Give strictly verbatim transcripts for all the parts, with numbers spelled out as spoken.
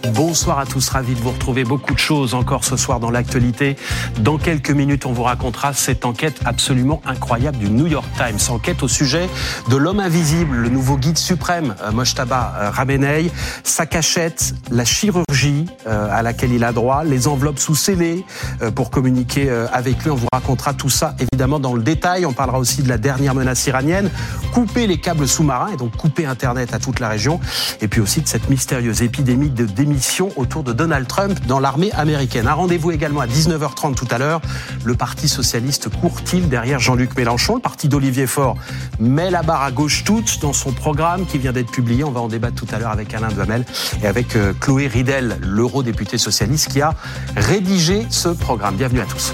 Bonsoir à tous, ravi de vous retrouver. Beaucoup de choses encore ce soir dans l'actualité. Dans quelques minutes, on vous racontera cette enquête absolument incroyable du New York Times. Enquête au sujet de l'homme invisible, le nouveau guide suprême, Mojtaba Ramenei, sa cachette, la chirurgie à laquelle il a droit, les enveloppes sous scellées pour communiquer avec lui. On vous racontera tout ça évidemment dans le détail. On parlera aussi de la dernière menace iranienne, couper les câbles sous-marins et donc couper Internet à toute la région. Et puis aussi de cette mystérieuse épidémie de démission autour de Donald Trump dans l'armée américaine. Un rendez-vous également à dix-neuf heures trente tout à l'heure. Le Parti socialiste court-il derrière Jean-Luc Mélenchon? Le parti d'Olivier Faure met la barre à gauche toute dans son programme qui vient d'être publié. On va en débattre tout à l'heure avec Alain Duhamel et avec Chloé Ridel, l'eurodéputée socialiste qui a rédigé ce programme. Bienvenue à tous.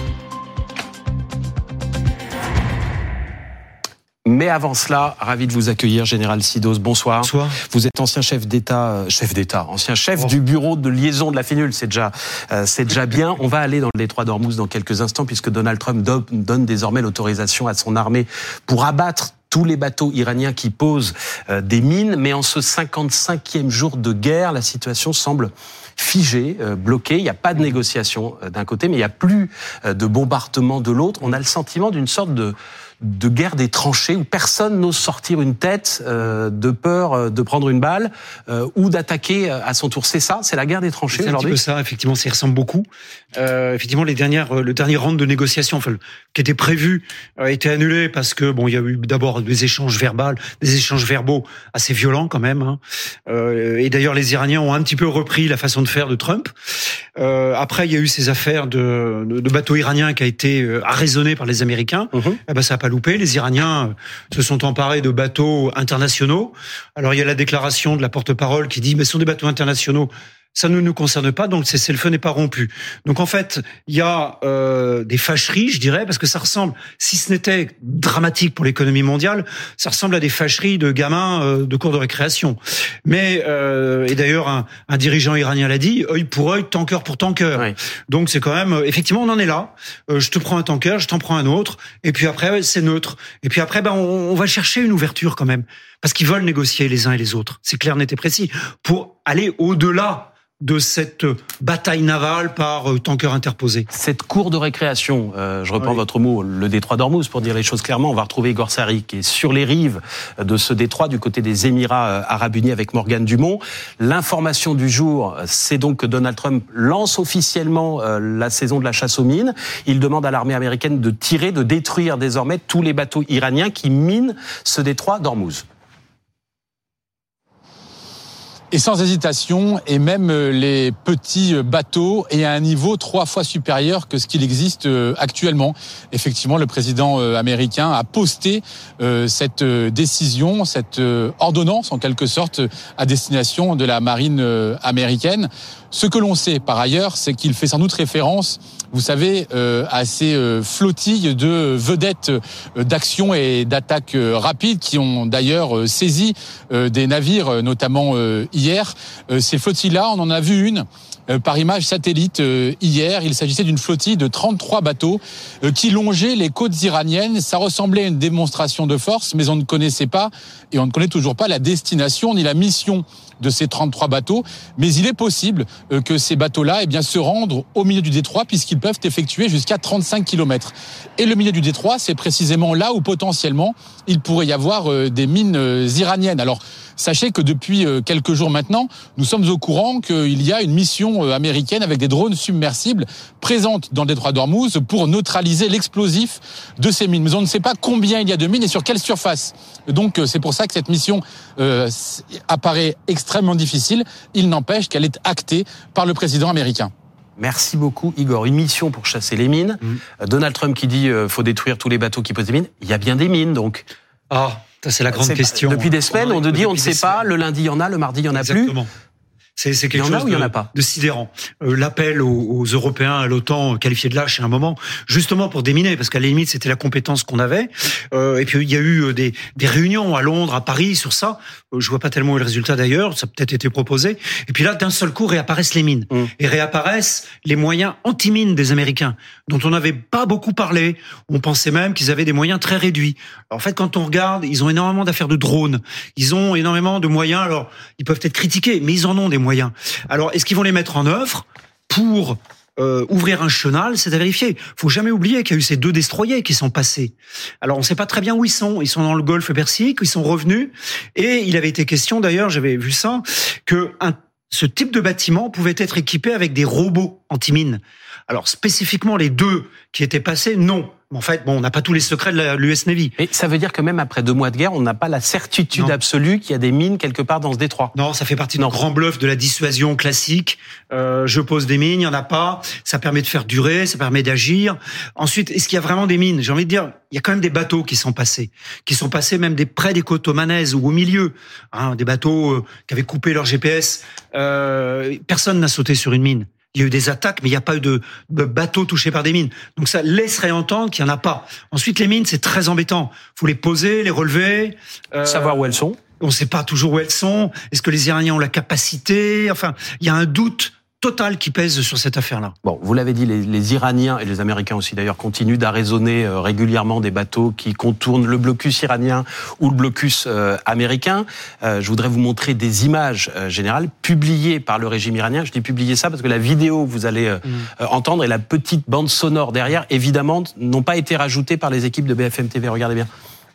Mais avant cela, ravi de vous accueillir, Général Sidos. Bonsoir. Bonsoir. Vous êtes ancien chef d'État, euh, chef d'État, ancien chef oh. du bureau de liaison de la Finul. C'est déjà, euh, c'est déjà bien. On va aller dans le détroit d'Ormuz dans quelques instants, puisque Donald Trump do- donne désormais l'autorisation à son armée pour abattre tous les bateaux iraniens qui posent euh, des mines. Mais en ce cinquante-cinquième jour de guerre, la situation semble figée, euh, bloquée. Il n'y a pas de négociation euh, d'un côté, mais il n'y a plus euh, de bombardement de l'autre. On a le sentiment d'une sorte de de guerre des tranchées où personne n'ose sortir une tête euh, de peur de prendre une balle euh, ou d'attaquer à son tour. C'est ça, c'est la guerre des tranchées c'est aujourd'hui. C'est un petit peu ça, effectivement, ça y ressemble beaucoup. Euh, effectivement, les dernières, le dernier round de négociations, enfin, qui était prévu, a été annulé parce que bon, il y a eu d'abord des échanges verbaux, des échanges verbaux assez violents quand même. Hein. Euh, et d'ailleurs, les Iraniens ont un petit peu repris la façon de faire de Trump. Euh, après, il y a eu ces affaires de, de, de bateaux iraniens qui a été arraisonné par les Américains. Mmh. Eh ben, ça a pas loupé. Les Iraniens se sont emparés de bateaux internationaux. Alors, il y a la déclaration de la porte-parole qui dit, mais ce sont des bateaux internationaux. Ça ne nous concerne pas, donc le cessez-le-feu n'est pas rompu. Donc en fait, il y a euh, des fâcheries, je dirais, parce que ça ressemble, si ce n'était dramatique pour l'économie mondiale, ça ressemble à des fâcheries de gamins euh, de cours de récréation. Mais euh, et d'ailleurs, un, un dirigeant iranien l'a dit, œil pour œil, tanker pour tanker. Oui. Donc c'est quand même, effectivement, on en est là. Euh, je te prends un tanker, je t'en prends un autre, et puis après c'est neutre. Et puis après, ben on, on va chercher une ouverture quand même, parce qu'ils veulent négocier les uns et les autres. C'est clair, net et précis, pour aller au-delà de cette bataille navale par euh, tanker interposé. Cette cour de récréation, euh, je reprends oui. votre mot, le détroit d'Ormuz, pour dire les choses clairement, on va retrouver Igor Sari qui est sur les rives de ce détroit, du côté des Émirats euh, Arabes Unis avec Morgane Dumont. L'information du jour, c'est donc que Donald Trump lance officiellement euh, la saison de la chasse aux mines. Il demande à l'armée américaine de tirer, de détruire désormais tous les bateaux iraniens qui minent ce détroit d'Ormuz. Et sans hésitation, et même les petits bateaux, et à un niveau trois fois supérieur que ce qu'il existe actuellement. Effectivement, le président américain a posté cette décision, cette ordonnance en quelque sorte, à destination de la marine américaine. Ce que l'on sait par ailleurs, c'est qu'il fait sans doute référence, vous savez, euh, à ces euh, flottilles de vedettes euh, d'action et d'attaque euh, rapides qui ont d'ailleurs euh, saisi euh, des navires, euh, notamment euh, hier. Euh, ces flottilles-là, on en a vu une euh, par image satellite euh, hier. Il s'agissait d'une flottille de trente-trois bateaux euh, qui longeaient les côtes iraniennes. Ça ressemblait à une démonstration de force, mais on ne connaissait pas, et on ne connaît toujours pas la destination ni la mission de ces trente-trois bateaux, mais il est possible que ces bateaux-là eh bien, se rendent au milieu du détroit puisqu'ils peuvent effectuer jusqu'à trente-cinq kilomètres. Et le milieu du détroit, c'est précisément là où potentiellement il pourrait y avoir des mines iraniennes. Alors, sachez que depuis quelques jours maintenant, nous sommes au courant qu'il y a une mission américaine avec des drones submersibles présente dans le détroit d'Ormuz pour neutraliser l'explosif de ces mines. Mais on ne sait pas combien il y a de mines et sur quelle surface. Donc, c'est pour ça que cette mission euh, apparaît extrêmement difficile. Il n'empêche qu'elle est actée par le président américain. Merci beaucoup, Igor. Une mission pour chasser les mines. Mmh. Donald Trump qui dit euh, faut détruire tous les bateaux qui posent des mines. Il y a bien des mines, donc. Ah, ça c'est la grande c'est question. Pas, depuis des semaines, on, on nous dit on ne sait pas. Le lundi, il y en a. Le mardi, il y en a Exactement. plus. C'est, c'est quelque chose de, de sidérant. Euh, l'appel aux, aux Européens, à l'OTAN, qualifié de lâche à un moment, justement pour déminer, parce qu'à la limite c'était la compétence qu'on avait. Euh, et puis il y a eu des, des réunions à Londres, à Paris sur ça. Euh, je vois pas tellement le résultat d'ailleurs. Ça a peut-être été proposé. Et puis là, d'un seul coup, réapparaissent les mines mmh. et réapparaissent les moyens anti-mines des Américains, dont on n'avait pas beaucoup parlé. On pensait même qu'ils avaient des moyens très réduits. Alors, en fait, quand on regarde, ils ont énormément d'affaires de drones. Ils ont énormément de moyens. Alors, ils peuvent être critiqués, mais ils en ont des moyens. moyens. Alors, est-ce qu'ils vont les mettre en œuvre pour euh, ouvrir un chenal? C'est à vérifier. Faut jamais oublier qu'il y a eu ces deux destroyers qui sont passés. Alors, on sait pas très bien où ils sont. Ils sont dans le golfe Persique, ils sont revenus. Et il avait été question, d'ailleurs, j'avais vu ça, que un, ce type de bâtiment pouvait être équipé avec des robots anti-mines. Alors, spécifiquement, les deux qui étaient passés, non. En fait, bon, on n'a pas tous les secrets de l'U S Navy. Et ça veut dire que même après deux mois de guerre, on n'a pas la certitude non. absolue qu'il y a des mines quelque part dans ce détroit. Non, ça fait partie du grand bluff de la dissuasion classique. Euh, je pose des mines, il y en a pas. Ça permet de faire durer, ça permet d'agir. Ensuite, est-ce qu'il y a vraiment des mines? J'ai envie de dire, il y a quand même des bateaux qui sont passés, qui sont passés même des près des côtes omanaises ou au milieu, hein, des bateaux euh, qui avaient coupé leur G P S. Euh, personne n'a sauté sur une mine. Il y a eu des attaques, mais il n'y a pas eu de, de bateaux touchés par des mines. Donc ça laisserait entendre qu'il n'y en a pas. Ensuite, les mines, c'est très embêtant. Il faut les poser, les relever. Euh, Savoir où elles sont. On ne sait pas toujours où elles sont. Est-ce que les Iraniens ont la capacité? Enfin, il y a un doute total qui pèse sur cette affaire-là. Bon, vous l'avez dit, les, les Iraniens et les Américains aussi d'ailleurs continuent d'arraisonner euh, régulièrement des bateaux qui contournent le blocus iranien ou le blocus euh, américain. Euh, je voudrais vous montrer des images euh, générales publiées par le régime iranien. Je dis publier ça parce que la vidéo que vous allez euh, mmh. euh, entendre et la petite bande sonore derrière, évidemment, n'ont pas été rajoutées par les équipes de B F M T V. Regardez bien.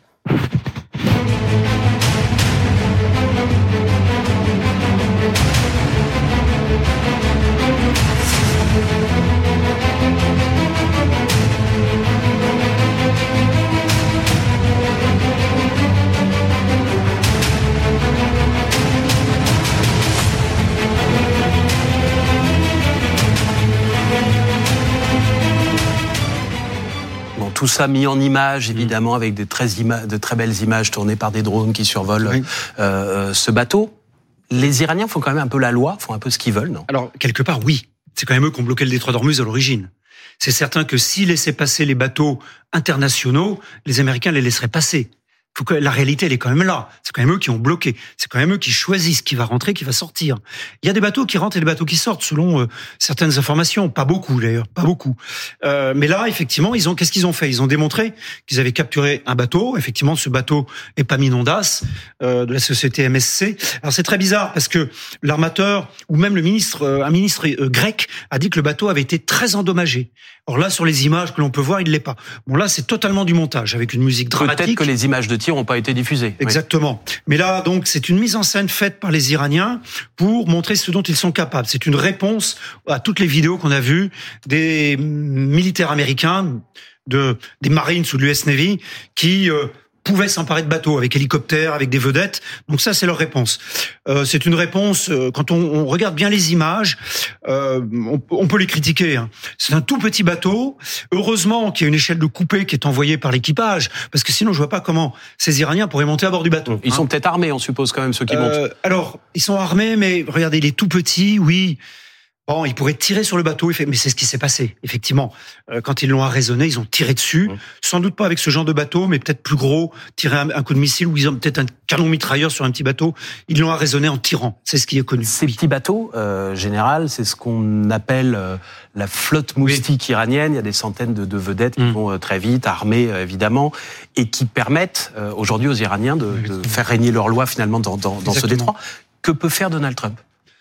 Tout ça mis en images, évidemment, avec de très, ima- de très belles images tournées par des drones qui survolent oui. euh, ce bateau. Les Iraniens font quand même un peu la loi, font un peu ce qu'ils veulent, non? Alors, quelque part, oui. C'est quand même eux qui ont bloqué le détroit d'Ormuz à l'origine. C'est certain que s'ils laissaient passer les bateaux internationaux, les Américains les laisseraient passer. Faut que la réalité, elle est quand même là. C'est quand même eux qui ont bloqué. C'est quand même eux qui choisissent qui va rentrer, qui va sortir. Il y a des bateaux qui rentrent et des bateaux qui sortent, selon euh, certaines informations. Pas beaucoup, d'ailleurs. Pas beaucoup. Euh, mais là, effectivement, ils ont, qu'est-ce qu'ils ont fait? Ils ont démontré qu'ils avaient capturé un bateau. Effectivement, ce bateau est Epaminondas, euh, de la société M S C. Alors, c'est très bizarre parce que l'armateur, ou même le ministre, euh, un ministre euh, grec, a dit que le bateau avait été très endommagé. Or là, sur les images que l'on peut voir, il l'est pas. Bon, là, c'est totalement du montage, avec une musique dramatique. Peut-être que les images de tir n'ont pas été diffusées. Exactement. Oui. Mais là, donc, c'est une mise en scène faite par les Iraniens pour montrer ce dont ils sont capables. C'est une réponse à toutes les vidéos qu'on a vues des militaires américains, de, des Marines ou de l'U S Navy, qui euh, pouvaient s'emparer de bateaux avec hélicoptères, avec des vedettes. Donc ça, c'est leur réponse. Euh, c'est une réponse, euh, quand on, on regarde bien les images, euh, on, on peut les critiquer. Hein. C'est un tout petit bateau. Heureusement qu'il y a une échelle de coupée qui est envoyée par l'équipage, parce que sinon, je vois pas comment ces Iraniens pourraient monter à bord du bateau. Ils hein. sont peut-être armés, on suppose, quand même, ceux qui euh, montent. Alors, ils sont armés, mais regardez, il est tout petit, oui. Bon, ils pourraient tirer sur le bateau, mais c'est ce qui s'est passé, effectivement. Quand ils l'ont arraisonné, ils ont tiré dessus. Mmh. Sans doute pas avec ce genre de bateau, mais peut-être plus gros, tirer un, un coup de missile, ou ils ont peut-être un canon mitrailleur sur un petit bateau. Ils l'ont arraisonné en tirant. C'est ce qui est connu. Ces oui. petits bateaux, euh, général, c'est ce qu'on appelle euh, la flotte moustique oui. iranienne. Il y a des centaines de, de vedettes qui mmh. vont euh, très vite, armées euh, évidemment, et qui permettent euh, aujourd'hui aux Iraniens de, de faire régner leur loi finalement dans, dans, dans ce détroit. Que peut faire Donald Trump?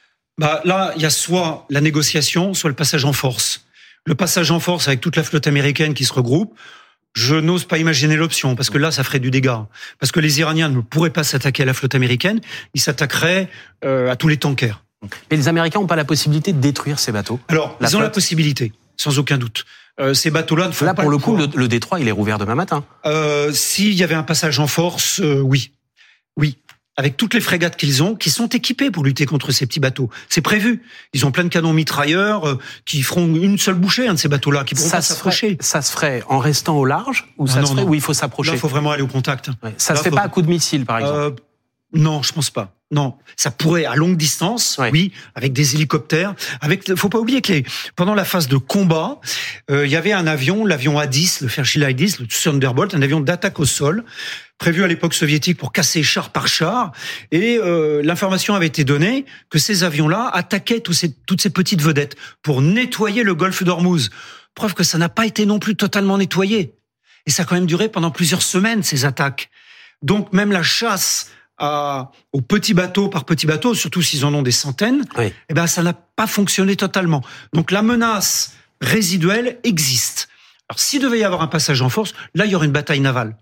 Bah là, il y a soit la négociation, soit le passage en force. Le passage en force avec toute la flotte américaine qui se regroupe, je n'ose pas imaginer l'option, parce que là, ça ferait du dégât. Parce que les Iraniens ne pourraient pas s'attaquer à la flotte américaine, ils s'attaqueraient euh, à tous les tankers. Mais les Américains n'ont pas la possibilité de détruire ces bateaux? Alors, ils flotte. ont la possibilité, sans aucun doute. Euh, ces bateaux-là ne font là, pas pour le, le coup, le, le détroit, il est rouvert demain matin. Euh, s'il y avait un passage en force, euh, oui. Oui. Avec toutes les frégates qu'ils ont, qui sont équipées pour lutter contre ces petits bateaux. C'est prévu. Ils ont plein de canons mitrailleurs euh, qui feront une seule bouchée, un de ces bateaux-là, qui pourront ça pas s'approcher. Ça se ferait en restant au large ou ah ça non, se ferait non. où il faut s'approcher? Là, il faut vraiment aller au contact. Ouais. Ça Là, se fait faut... pas à coup de missile, par exemple? Euh, non, je pense pas. Non, ça pourrait à longue distance, ouais. oui, avec des hélicoptères. Avec, faut pas oublier que les, pendant la phase de combat, euh, il y avait un avion, l'avion A dix, le Fairchild A dix, le Thunderbolt, un avion d'attaque au sol, prévu à l'époque soviétique pour casser char par char. Et euh, l'information avait été donnée que ces avions-là attaquaient tous ces, toutes ces petites vedettes pour nettoyer le golfe d'Ormuz. Preuve que ça n'a pas été non plus totalement nettoyé. Et ça a quand même duré pendant plusieurs semaines, ces attaques. Donc même la chasse à, aux petits bateaux par petits bateaux, surtout s'ils en ont des centaines, oui. eh ben, ça n'a pas fonctionné totalement. Donc la menace résiduelle existe. Alors s'il devait y avoir un passage en force, là il y aurait une bataille navale.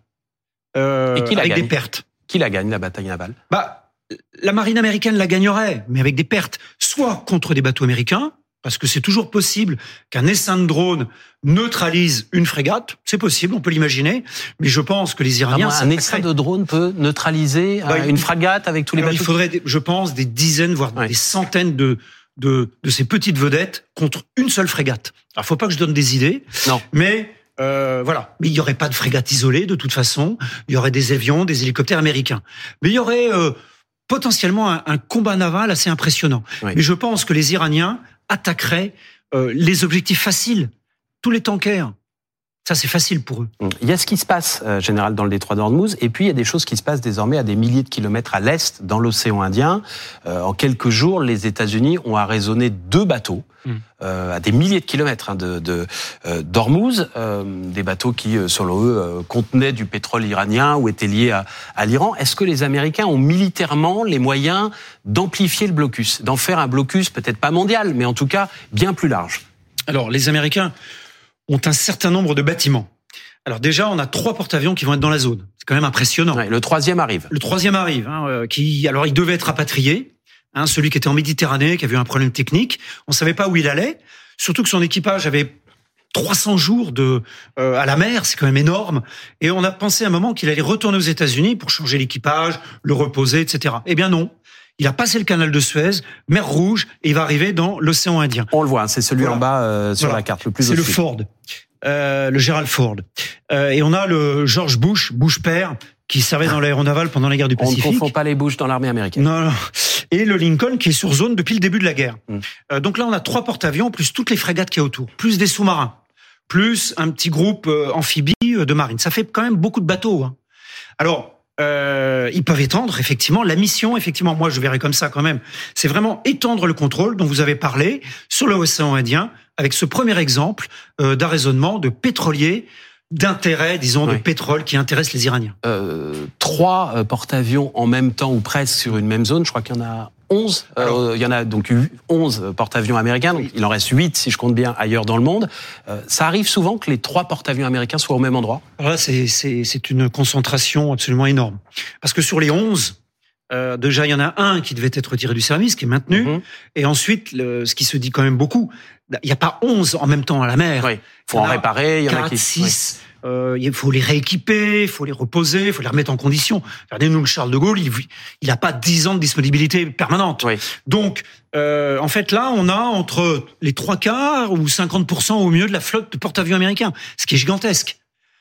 Euh, Et qui la avec gagne des pertes. Qui la gagne, la bataille navale? Bah, la marine américaine la gagnerait, mais avec des pertes, soit contre des bateaux américains, parce que c'est toujours possible qu'un essaim de drone neutralise une frégate. C'est possible, on peut l'imaginer. Mais je pense que les Iraniens... Ah, un essaim de drone peut neutraliser bah, une frégate avec tous les bateaux? Il faudrait, je pense, des dizaines, voire ouais. des centaines de, de, de ces petites vedettes contre une seule frégate. Alors, faut pas que je donne des idées. Non. Mais... Euh, voilà, mais il y aurait pas de frégate isolée de toute façon. Il y aurait des avions, des hélicoptères américains. Mais il y aurait euh, potentiellement un, un combat naval assez impressionnant. Oui. Mais je pense que les Iraniens attaqueraient euh, les objectifs faciles, tous les tankers. Ça, c'est facile pour eux. Il y a ce qui se passe, euh, général, dans le détroit d'Ormuz, et puis il y a des choses qui se passent désormais à des milliers de kilomètres à l'est, dans l'océan Indien. Euh, en quelques jours, les États-Unis ont arraisonné deux bateaux, mm. euh, à des milliers de kilomètres hein, de, de, euh, d'Ormuz, euh, des bateaux qui, selon eux, euh, contenaient du pétrole iranien ou étaient liés à, à l'Iran. Est-ce que les Américains ont militairement les moyens d'amplifier le blocus, d'en faire un blocus peut-être pas mondial, mais en tout cas bien plus large? Alors, les Américains ont un certain nombre de bâtiments. Alors déjà, on a trois porte-avions qui vont être dans la zone. C'est quand même impressionnant. Ouais, le troisième arrive. Le troisième arrive. Hein, euh, qui, alors, il devait être rapatrié. Hein, celui qui était en Méditerranée, qui avait eu un problème technique. On savait pas où il allait. Surtout que son équipage avait trois cents jours de euh, à la mer. C'est quand même énorme. Et on a pensé à un moment qu'il allait retourner aux États-Unis pour changer l'équipage, le reposer, et cetera. Eh bien non. Il a passé le canal de Suez, mer Rouge, et il va arriver dans l'océan Indien. On le voit, c'est celui voilà. en bas euh, sur voilà. la carte, le plus au sud. C'est le Ford, euh, le Gerald Ford. Euh, et on a le George Bush, Bush père, qui servait dans l'aéronaval pendant la guerre du Pacifique. On ne confond pas les Bush dans l'armée américaine. Non, non. Et le Lincoln, qui est sur zone depuis le début de la guerre. Mm. Euh, donc là, on a trois porte-avions, plus toutes les frégates qu'il y a autour, plus des sous-marins, plus un petit groupe euh, amphibie de marine. Ça fait quand même beaucoup de bateaux. Hein. Alors... Euh, ils peuvent étendre, effectivement. La mission, effectivement, moi, je verrais comme ça quand même. C'est vraiment étendre le contrôle dont vous avez parlé sur l'océan Indien avec ce premier exemple euh, d'arraisonnement de pétroliers, d'intérêt, disons, oui. de pétrole qui intéresse les Iraniens. Euh, trois euh, porte-avions en même temps ou presque sur une même zone. Je crois qu'il y en a onze. Alors, euh, il y en a donc onze porte-avions américains. Donc oui. Il en reste huit, si je compte bien, ailleurs dans le monde. Euh, ça arrive souvent que les trois porte-avions américains soient au même endroit? Alors là, c'est, c'est, c'est une concentration absolument énorme. Parce que sur les onze, euh, déjà, il y en a un qui devait être retiré du service, qui est maintenu. Mm-hmm. Et ensuite, le, ce qui se dit quand même beaucoup, il n'y a pas onze en même temps à la mer. Oui. Il faut en réparer. Il y en a qui... six. Oui. Euh, il faut les rééquiper, il faut les reposer, il faut les remettre en condition. Regardez-nous le Charles de Gaulle, il il a pas dix ans de disponibilité permanente. Oui. Donc, euh, en fait, là, on a entre les trois quarts ou cinquante pour cent au mieux de la flotte de porte-avions américains, ce qui est gigantesque.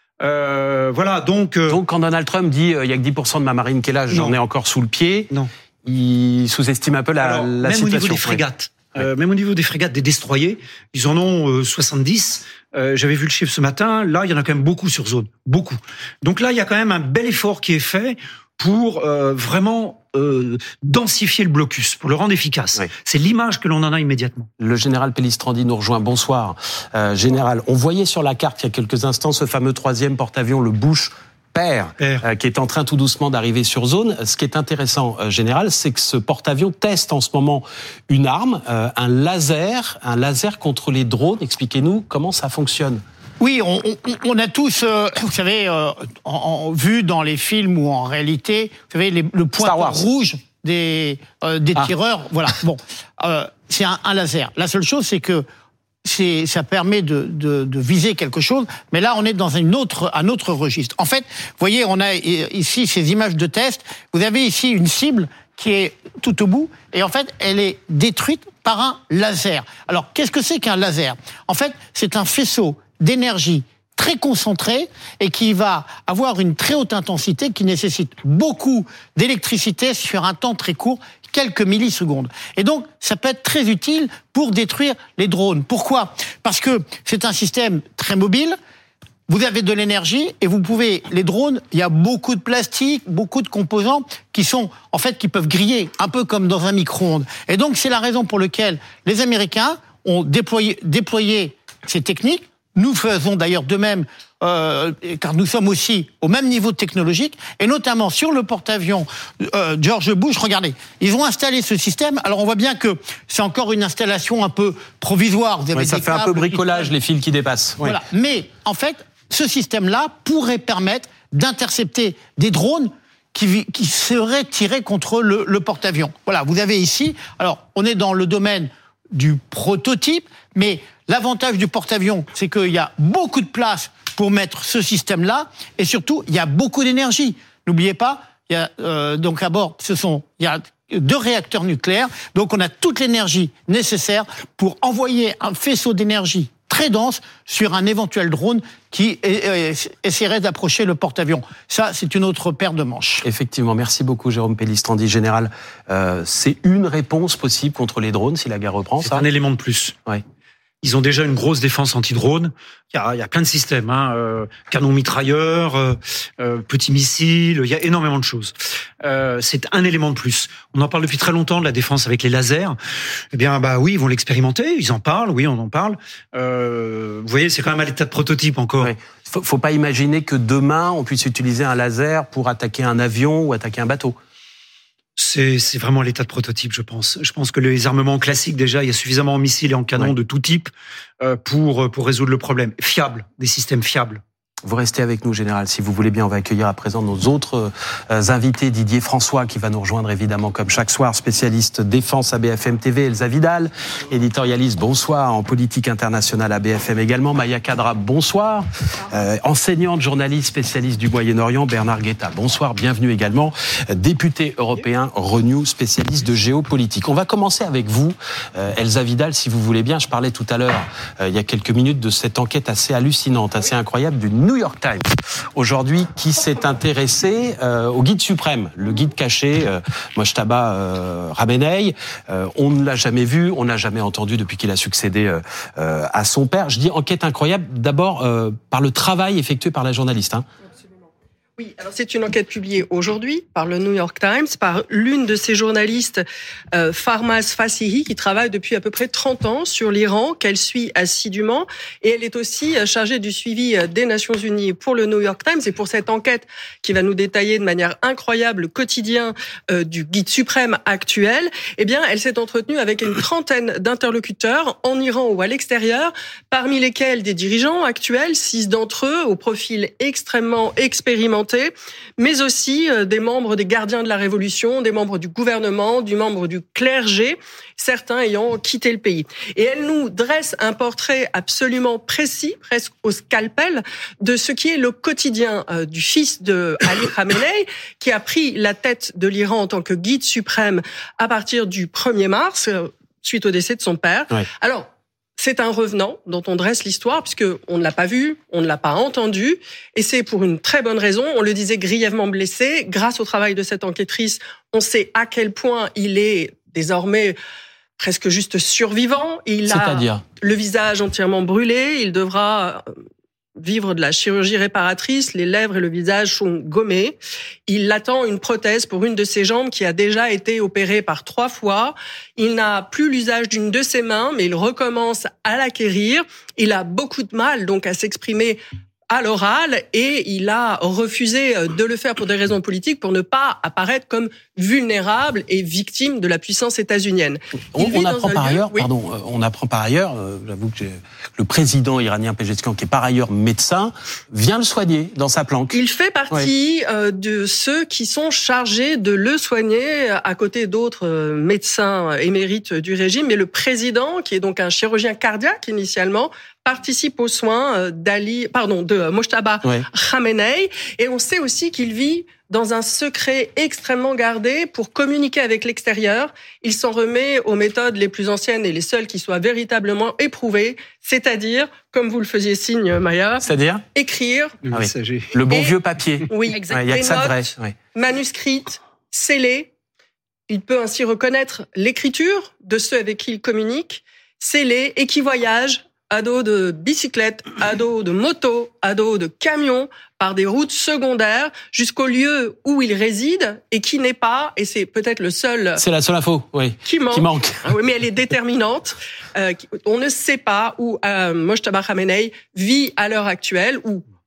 Euh, voilà, donc... Euh... Donc, quand Donald Trump dit euh, il y a que dix pour cent de ma marine qui est là, j'en ai encore sous le pied, non. Il sous-estime un peu la, Alors, la même situation. Même au niveau des frégates. Ouais. Euh, même au niveau des frégates, des destroyers, ils en ont euh, soixante-dix. Euh, j'avais vu le chiffre ce matin. Là, il y en a quand même beaucoup sur zone, beaucoup. Donc là, il y a quand même un bel effort qui est fait pour euh, vraiment euh, densifier le blocus, pour le rendre efficace. Oui. C'est l'image que l'on en a immédiatement. Le général Pellistrandi nous rejoint. Bonsoir, euh, général. On voyait sur la carte il y a quelques instants ce fameux troisième porte-avions, le Bush Père, Père. Euh, qui est en train tout doucement d'arriver sur zone. Ce qui est intéressant, euh, général, c'est que ce porte-avions teste en ce moment une arme, euh, un laser, un laser contre les drones. Expliquez-nous comment ça fonctionne. Oui, on, on, on a tous, euh, vous savez, euh, en, en, vu dans les films ou en réalité, vous savez, les, le pointeur rouge des, euh, des ah. tireurs. Voilà. Bon, euh, c'est un, un laser. La seule chose, c'est que C'est, ça permet de, de, de viser quelque chose, mais là on est dans une autre, un autre registre. En fait, vous voyez, on a ici ces images de test. Vous avez ici une cible qui est tout au bout, et en fait, elle est détruite par un laser. Alors, qu'est-ce que c'est qu'un laser ? En fait, c'est un faisceau d'énergie très concentré et qui va avoir une très haute intensité qui nécessite beaucoup d'électricité sur un temps très court, quelques millisecondes. Et donc, ça peut être très utile pour détruire les drones. Pourquoi ? Parce que c'est un système très mobile, vous avez de l'énergie et vous pouvez, les drones, il y a beaucoup de plastique, beaucoup de composants qui sont, en fait, qui peuvent griller, un peu comme dans un micro-ondes. Et donc, c'est la raison pour laquelle les Américains ont déployé, déployé ces techniques. Nous faisons d'ailleurs de même euh, car nous sommes aussi au même niveau technologique, et notamment sur le porte-avions euh, George Bush. Regardez, ils ont installé ce système. Alors on voit bien que c'est encore une installation un peu provisoire. Vous avez oui, ça des fait un peu bricolage, qui... les fils qui dépassent. Oui. Voilà. Mais en fait, ce système-là pourrait permettre d'intercepter des drones qui, qui seraient tirés contre le, le porte-avions. Voilà, vous avez ici. Alors, on est dans le domaine du prototype, mais l'avantage du porte-avions, c'est qu'il y a beaucoup de place pour mettre ce système-là, et surtout, il y a beaucoup d'énergie. N'oubliez pas, il y a euh, donc à bord, ce sont, il y a deux réacteurs nucléaires, donc on a toute l'énergie nécessaire pour envoyer un faisceau d'énergie très dense sur un éventuel drone qui essaierait d'approcher le porte-avions. Ça, c'est une autre paire de manches. Effectivement, merci beaucoup Jérôme Pellistrandi, général. Euh, c'est une réponse possible contre les drones si la guerre reprend, c'est ça ? Un élément de plus. Ouais. Ils ont déjà une grosse défense anti-drone. Il y a, il y a plein de systèmes, hein. euh, canons mitrailleurs, euh, euh, petits missiles. Il y a énormément de choses. Euh, c'est un élément de plus. On en parle depuis très longtemps de la défense avec les lasers. Eh bien, bah oui, ils vont l'expérimenter. Ils en parlent. Oui, on en parle. Euh, vous voyez, c'est quand même à l'état de prototype encore. Ouais. Faut, faut pas imaginer que demain on puisse utiliser un laser pour attaquer un avion ou attaquer un bateau. C'est, c'est vraiment l'état de prototype, je pense. Je pense que les armements classiques, déjà, il y a suffisamment en missiles et en canons ouais. de tout type euh, pour pour résoudre le problème. Fiables, des systèmes fiables. Vous restez avec nous, Général, si vous voulez bien. On va accueillir à présent nos autres euh, invités. Didier François, qui va nous rejoindre évidemment comme chaque soir, spécialiste défense à B F M T V. Elsa Vidal, éditorialiste, bonsoir, en politique internationale à B F M également. Maya Kadra, bonsoir. Euh, enseignante, journaliste, spécialiste du Moyen-Orient. Bernard Guetta, bonsoir, bienvenue également. Député européen, Renew, spécialiste de géopolitique. On va commencer avec vous, euh, Elsa Vidal, si vous voulez bien. Je parlais tout à l'heure, euh, il y a quelques minutes, de cette enquête assez hallucinante, assez incroyable, d'une New York Times, aujourd'hui, qui s'est intéressé euh, au guide suprême, le guide caché, euh, Mojtaba euh, Khamenei. Euh, on ne l'a jamais vu, on n'a jamais entendu depuis qu'il a succédé euh, euh, à son père. Je dis enquête incroyable, d'abord euh, par le travail effectué par la journaliste. Hein. Oui, alors c'est une enquête publiée aujourd'hui par le New York Times, par l'une de ces journalistes, euh, Farmaz Fassihi, qui travaille depuis à peu près trente ans sur l'Iran, qu'elle suit assidûment. Et elle est aussi chargée du suivi des Nations Unies pour le New York Times. Et pour cette enquête qui va nous détailler de manière incroyable le quotidien euh, du guide suprême actuel, eh bien, elle s'est entretenue avec une trentaine d'interlocuteurs en Iran ou à l'extérieur, parmi lesquels des dirigeants actuels, six d'entre eux au profil extrêmement expérimenté, mais aussi des membres des gardiens de la Révolution, des membres du gouvernement, du membre du clergé, certains ayant quitté le pays. Et elle nous dresse un portrait absolument précis, presque au scalpel, de ce qui est le quotidien du fils de Ali Khamenei, qui a pris la tête de l'Iran en tant que guide suprême à partir du premier mars, suite au décès de son père. Ouais. Alors, c'est un revenant dont on dresse l'histoire, puisque on ne l'a pas vu, on ne l'a pas entendu, et c'est pour une très bonne raison. On le disait, grièvement blessé. Grâce au travail de cette enquêtrice, on sait à quel point il est désormais presque juste survivant. Il C'est-à-dire a le visage entièrement brûlé. Il devra vivre de la chirurgie réparatrice, les lèvres et le visage sont gommés. Il attend une prothèse pour une de ses jambes qui a déjà été opérée par trois fois. Il n'a plus l'usage d'une de ses mains, mais il recommence à l'acquérir. Il a beaucoup de mal donc à s'exprimer à l'oral et il a refusé de le faire pour des raisons politiques, pour ne pas apparaître comme vulnérable et victime de la puissance états-unienne. On, on apprend par lieu, ailleurs, oui. pardon, on apprend par ailleurs, euh, j'avoue que le président iranien Pezeshkian, qui est par ailleurs médecin, vient le soigner dans sa planque. Il fait partie oui. euh, de ceux qui sont chargés de le soigner à côté d'autres euh, médecins émérites du régime, mais le président, qui est donc un chirurgien cardiaque initialement, participe aux soins d'Ali, pardon, de Mojtaba ouais. Khamenei, et on sait aussi qu'il vit dans un secret extrêmement gardé pour communiquer avec l'extérieur. Il s'en remet aux méthodes les plus anciennes et les seules qui soient véritablement éprouvées, c'est-à-dire, comme vous le faisiez signe, Maya, c'est-à-dire écrire ah oui. le bon et, vieux papier. Oui, exactement. Il y a que ça de vrai. Oui. Manuscrites, scellées. Il peut ainsi reconnaître l'écriture de ceux avec qui il communique, scellées et qui voyagent à dos de bicyclettes, à dos de motos, à dos de camions, par des routes secondaires, jusqu'au lieu où il réside et qui n'est pas, et c'est peut-être le seul... C'est la seule info, oui, qui manque. Qui manque. Oui, mais elle est déterminante. Euh, on ne sait pas où euh, Mojtaba Khamenei vit à l'heure actuelle, ou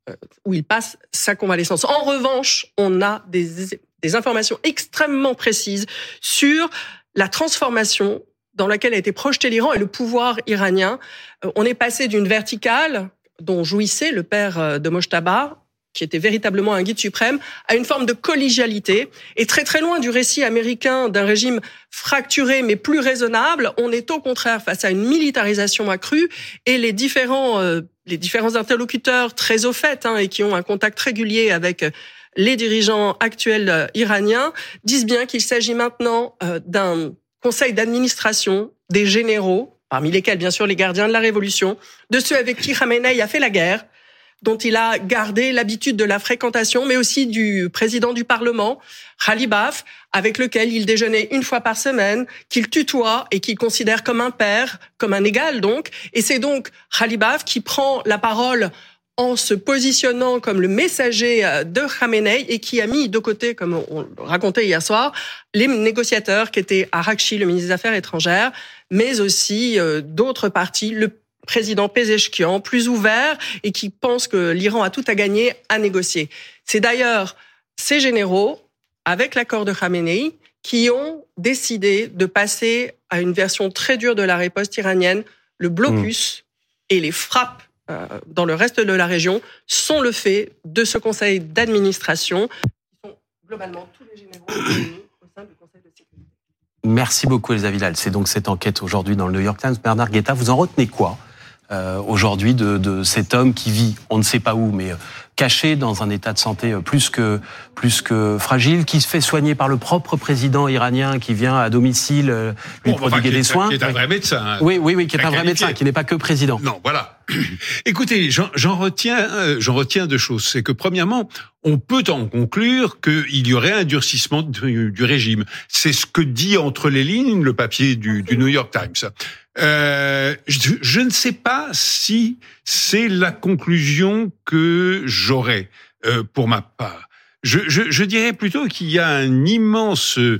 où il passe sa convalescence. En revanche, on a des, des informations extrêmement précises sur la transformation dans laquelle a été projeté l'Iran et le pouvoir iranien. On est passé d'une verticale dont jouissait le père de Mojtaba, qui était véritablement un guide suprême, à une forme de collégialité. Et très très loin du récit américain d'un régime fracturé mais plus raisonnable, on est au contraire face à une militarisation accrue et les différents euh, les différents interlocuteurs très au fait hein, et qui ont un contact régulier avec les dirigeants actuels iraniens disent bien qu'il s'agit maintenant euh, d'un conseil d'administration des généraux, parmi lesquels bien sûr les gardiens de la révolution, de ceux avec qui Khamenei a fait la guerre, dont il a gardé l'habitude de la fréquentation, mais aussi du président du Parlement, Ghalibaf, avec lequel il déjeunait une fois par semaine, qu'il tutoie et qu'il considère comme un père, comme un égal donc. Et c'est donc Ghalibaf qui prend la parole en se positionnant comme le messager de Khamenei et qui a mis de côté, comme on le racontait hier soir, les négociateurs qui étaient Arakchi, le ministre des Affaires étrangères, mais aussi euh, d'autres partis, le président Pezeshkian, plus ouvert et qui pense que l'Iran a tout à gagner à négocier. C'est d'ailleurs ces généraux, avec l'accord de Khamenei, qui ont décidé de passer à une version très dure de la riposte iranienne. Le blocus mmh. et les frappes euh, dans le reste de la région sont le fait de ce conseil d'administration, qui sont globalement tous les généraux réunis au sein du conseil de sécurité. Merci beaucoup Elsa Vidal. C'est donc cette enquête aujourd'hui dans le New York Times. Bernard Guetta, vous en retenez quoi euh, aujourd'hui de, de cet homme qui vit, on ne sait pas où, mais euh, caché dans un état de santé plus que plus que fragile, qui se fait soigner par le propre président iranien qui vient à domicile euh, lui bon, prodiguer enfin, des soins. Qui est un vrai médecin. Hein, oui, oui, oui, qui est un vrai qualifié. médecin, qui n'est pas que président. Non, voilà. Écoutez, j'en, j'en retiens, euh, j'en retiens deux choses. C'est que premièrement, on peut en conclure qu'il y aurait un durcissement du, du régime. C'est ce que dit entre les lignes le papier du, du New York Times. Euh, je, je ne sais pas si c'est la conclusion que j'aurais euh, pour ma part. Je, je, je dirais plutôt qu'il y a un immense euh,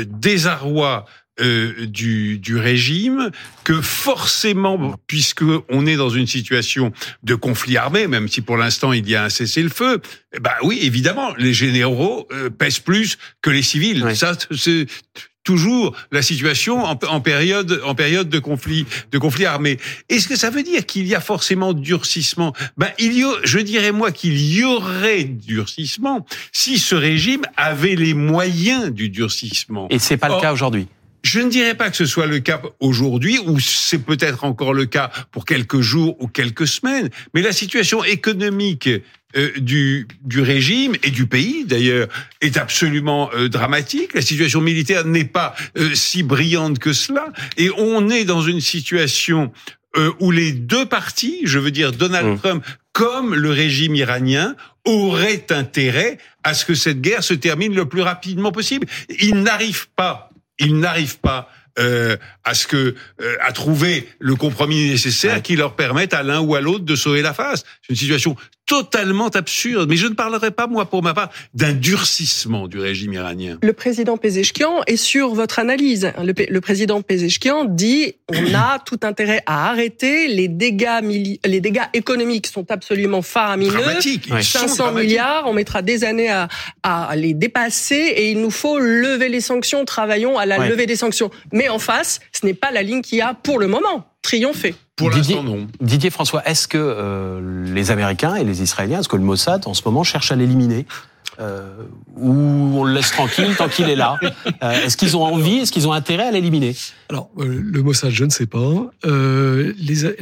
désarroi Euh, du, du régime, que forcément, puisque on est dans une situation de conflit armé, même si pour l'instant il y a un cessez-le-feu, eh ben oui, évidemment, les généraux euh, pèsent plus que les civils. Oui. Ça, c'est toujours la situation en, en période en période de conflit de conflit armé. Est-ce que ça veut dire qu'il y a forcément durcissement? Ben il y a, je dirais moi qu'il y aurait durcissement si ce régime avait les moyens du durcissement. Et c'est pas Or, le cas aujourd'hui. Je ne dirais pas que ce soit le cas aujourd'hui, ou c'est peut-être encore le cas pour quelques jours ou quelques semaines, mais la situation économique euh, du, du régime et du pays, d'ailleurs, est absolument euh, dramatique. La situation militaire n'est pas euh, si brillante que cela, et on est dans une situation euh, où les deux partis, je veux dire Donald mmh. Trump comme le régime iranien, auraient intérêt à ce que cette guerre se termine le plus rapidement possible. Ils n'arrivent pas Ils n'arrivent pas euh, à ce que euh, à trouver le compromis nécessaire ouais. qui leur permette à l'un ou à l'autre de sauver la face. C'est une situation totalement absurde. Mais je ne parlerai pas, moi, pour ma part, d'un durcissement du régime iranien. Le président Pezeshkian est sur votre analyse. Le, le président Pezeshkian dit on a tout intérêt à arrêter. Les dégâts, mili- les dégâts économiques sont absolument faramineux. Dramatiques. Ils cinq cents sont dramatiques. milliards, on mettra des années à, à les dépasser et il nous faut lever les sanctions. Travaillons à la ouais. levée des sanctions. Mais en face, ce n'est pas la ligne qui a, pour le moment, triomphé. Pour Didier, l'instant, non. Didier François, est-ce que euh, les Américains et les Israéliens, est-ce que le Mossad, en ce moment, cherche à l'éliminer euh, ou on le laisse tranquille tant qu'il est là euh, Est-ce qu'ils ont envie, est-ce qu'ils ont intérêt à l'éliminer? Alors, euh, le Mossad, je ne sais pas. Euh, les,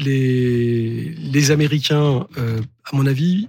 les, les Américains, euh, à mon avis,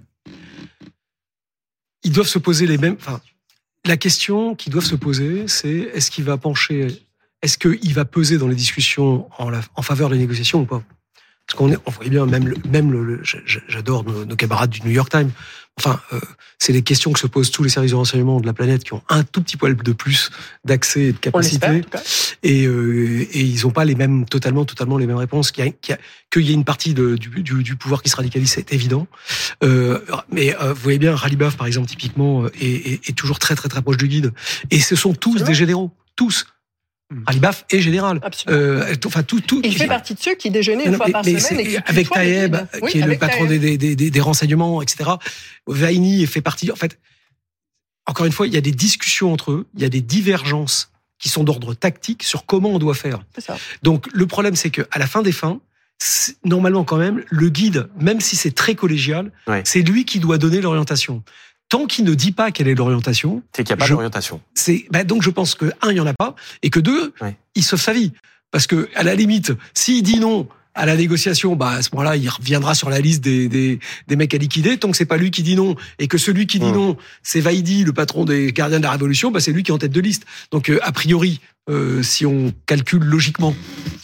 ils doivent se poser les mêmes... Enfin, la question qu'ils doivent se poser, c'est est-ce qu'il va pencher... Est-ce qu'il va peser dans les discussions en, la, en faveur de la négociation ou pas? Parce qu'on est, on voit bien, même, le, même le, le, j'adore nos, nos camarades du New York Times. Enfin, euh, c'est les questions que se posent tous les services de renseignement de la planète qui ont un tout petit poil de plus d'accès et de capacité. Et, euh, et ils n'ont pas les mêmes, totalement, totalement les mêmes réponses. Qu'il y a, qu'il y a, qu'il y a une partie de, du, du, du pouvoir qui se radicalise, c'est évident. Euh, mais euh, vous voyez bien, Ghalibaf, par exemple, typiquement, est, est, est toujours très, très, très proche du guide. Et ce sont tous des généraux. Tous. Alibaf est général. Euh, enfin, tout, tout, il fait partie de ceux qui déjeunaient une non, fois mais, par mais semaine. Et qui avec Taïeb, oui, qui est le patron des, des, des, des renseignements, et cetera. Vaini fait partie. En fait, encore une fois, il y a des discussions entre eux, il y a des divergences qui sont d'ordre tactique sur comment on doit faire. C'est ça. Donc, le problème, c'est qu'à la fin des fins, normalement, quand même, le guide, même si c'est très collégial, ouais. c'est lui qui doit donner l'orientation. Tant qu'il ne dit pas quelle est l'orientation, c'est qu'il n'y a pas je, d'orientation. C'est bah donc je pense que un, il y en a pas, et que deux, ouais. il sauve sa vie, parce que à la limite, s'il dit non à la négociation, bah à ce moment-là, il reviendra sur la liste des des, des mecs à liquider. Tant que c'est pas lui qui dit non, et que celui qui dit mmh. non, c'est Vaidi, le patron des gardiens de la Révolution, bah c'est lui qui est en tête de liste. Donc euh, a priori, euh, si on calcule logiquement.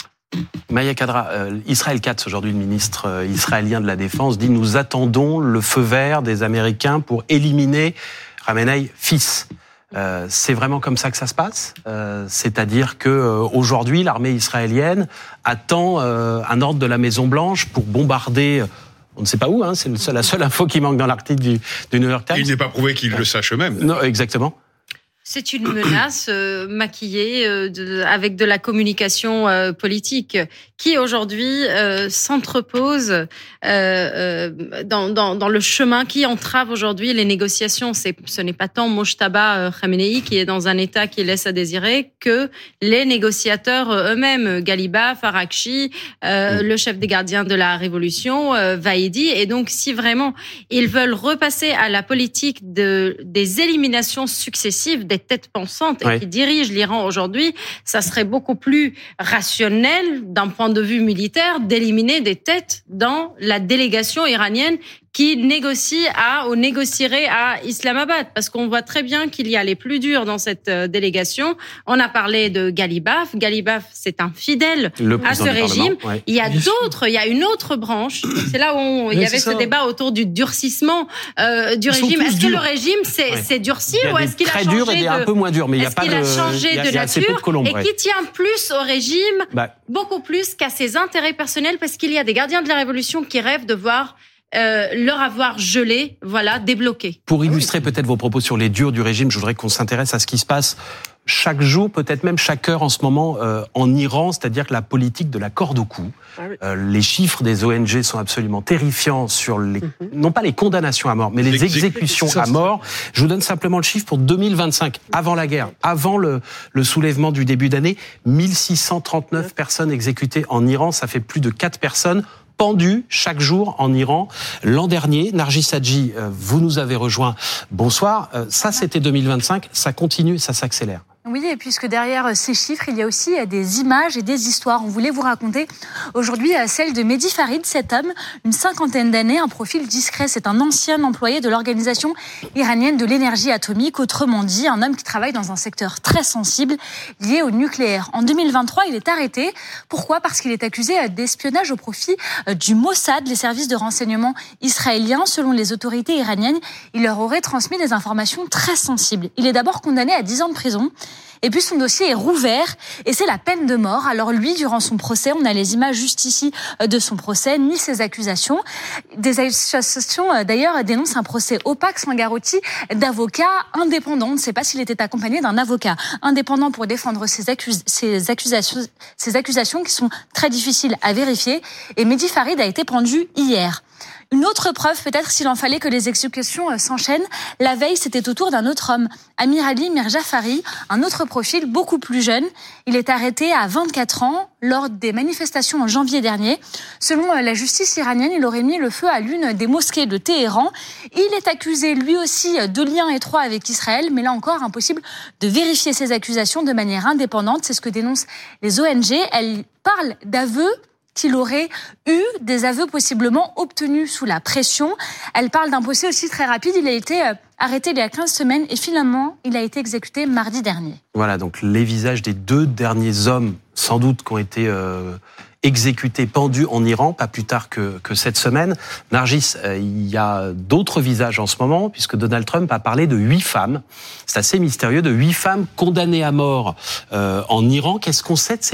Maya Kadra, euh, Israël Katz, aujourd'hui le ministre euh, israélien de la Défense, dit « Nous attendons le feu vert des Américains pour éliminer Khamenei fils ». Euh, c'est vraiment comme ça que ça se passe, euh, c'est-à-dire que euh, aujourd'hui l'armée israélienne attend euh, un ordre de la Maison Blanche pour bombarder. On ne sait pas où, hein, c'est le seul, la seule info qui manque dans l'article du, du New York Times. Il n'est pas prouvé qu'il euh, le sache eux-mêmes. Non, exactement. C'est une menace euh, maquillée euh, de, avec de la communication euh, politique qui aujourd'hui euh, s'entrepose euh, euh, dans, dans, dans le chemin qui entrave aujourd'hui les négociations. C'est, ce n'est pas tant Mojtaba euh, Khamenei qui est dans un état qui laisse à désirer que les négociateurs eux-mêmes, Galibaf, Arakchi, euh, le chef des gardiens de la Révolution, euh, Vaidi. Et donc, si vraiment ils veulent repasser à la politique de, des éliminations successives, des têtes pensantes oui. et qui dirigent l'Iran aujourd'hui, ça serait beaucoup plus rationnel d'un point de vue militaire d'éliminer des têtes dans la délégation iranienne qui négocie à ou négocierait à Islamabad, parce qu'on voit très bien qu'il y a les plus durs dans cette délégation. On a parlé de Galibaf. Galibaf, c'est un fidèle à ce régime. Ouais. Il y a d'autres, il y a une autre branche. C'est là où on, il y avait ce débat autour du durcissement euh, du Ils régime. Est-ce durs. que le régime s'est, ouais. s'est durci ou est-ce qu'il a changé dur et de, un peu moins dur, mais il y a est-ce pas qu'il de, a changé y a, de nature colombes, et ouais. qui tient plus au régime, bah. beaucoup plus qu'à ses intérêts personnels, parce qu'il y a des gardiens de la Révolution qui rêvent de voir Euh, leur avoir gelé, voilà, débloqué. Pour illustrer peut-être vos propos sur les durs du régime, je voudrais qu'on s'intéresse à ce qui se passe chaque jour, peut-être même chaque heure en ce moment euh, en Iran, c'est-à-dire que la politique de la corde au cou. Ah oui. euh, les chiffres des O N G sont absolument terrifiants sur les, mm-hmm. non pas les condamnations à mort, mais les exécutions à mort. Je vous donne simplement le chiffre pour deux mille vingt-cinq, avant la guerre, avant le, le soulèvement du début d'année, mille six cent trente-neuf ouais. personnes exécutées en Iran, ça fait plus de quatre personnes pendus chaque jour en Iran. L'an dernier, Nargis Hadji, vous nous avez rejoint. Bonsoir. Ça, c'était deux mille vingt-cinq. Ça continue, ça s'accélère. Oui, et puisque derrière ces chiffres, il y a aussi des images et des histoires. On voulait vous raconter aujourd'hui celle de Mehdi Farid, cet homme, une cinquantaine d'années, un profil discret. C'est un ancien employé de l'Organisation iranienne de l'énergie atomique, autrement dit, un homme qui travaille dans un secteur très sensible lié au nucléaire. En deux mille vingt-trois, il est arrêté. Pourquoi ? Parce qu'il est accusé d'espionnage au profit du Mossad, les services de renseignement israéliens. Selon les autorités iraniennes, il leur aurait transmis des informations très sensibles. Il est d'abord condamné à dix ans de prison. Et puis son dossier est rouvert et c'est la peine de mort. Alors lui, durant son procès, on a les images juste ici de son procès, ni ses accusations. Des associations d'ailleurs dénoncent un procès opaque, sans garantie d'avocat indépendant. On ne sait pas s'il était accompagné d'un avocat indépendant pour défendre ces, accus- ces, accusations, ces accusations qui sont très difficiles à vérifier. Et Mehdi Farid a été pendu hier. Une autre preuve, peut-être s'il en fallait que les exécutions s'enchaînent, la veille, c'était au tour d'un autre homme, Amir Ali Mirjafari, un autre profil beaucoup plus jeune. Il est arrêté à vingt-quatre ans lors des manifestations en janvier dernier. Selon la justice iranienne, il aurait mis le feu à l'une des mosquées de Téhéran. Il est accusé lui aussi de liens étroits avec Israël, mais là encore, impossible de vérifier ces accusations de manière indépendante. C'est ce que dénoncent les O N G. Elles parlent d'aveux qu'il aurait eu, des aveux possiblement obtenus sous la pression. Elle parle d'un procès aussi très rapide. Il a été arrêté il y a quinze semaines et finalement, il a été exécuté mardi dernier. Voilà, donc les visages des deux derniers hommes, sans doute, qui ont été euh, exécutés, pendus en Iran, pas plus tard que, que cette semaine. Nargis, euh, il y a d'autres visages en ce moment, puisque Donald Trump a parlé de huit femmes. C'est assez mystérieux, de huit femmes condamnées à mort euh, en Iran. Qu'est-ce qu'on sait de ces huit femmes ?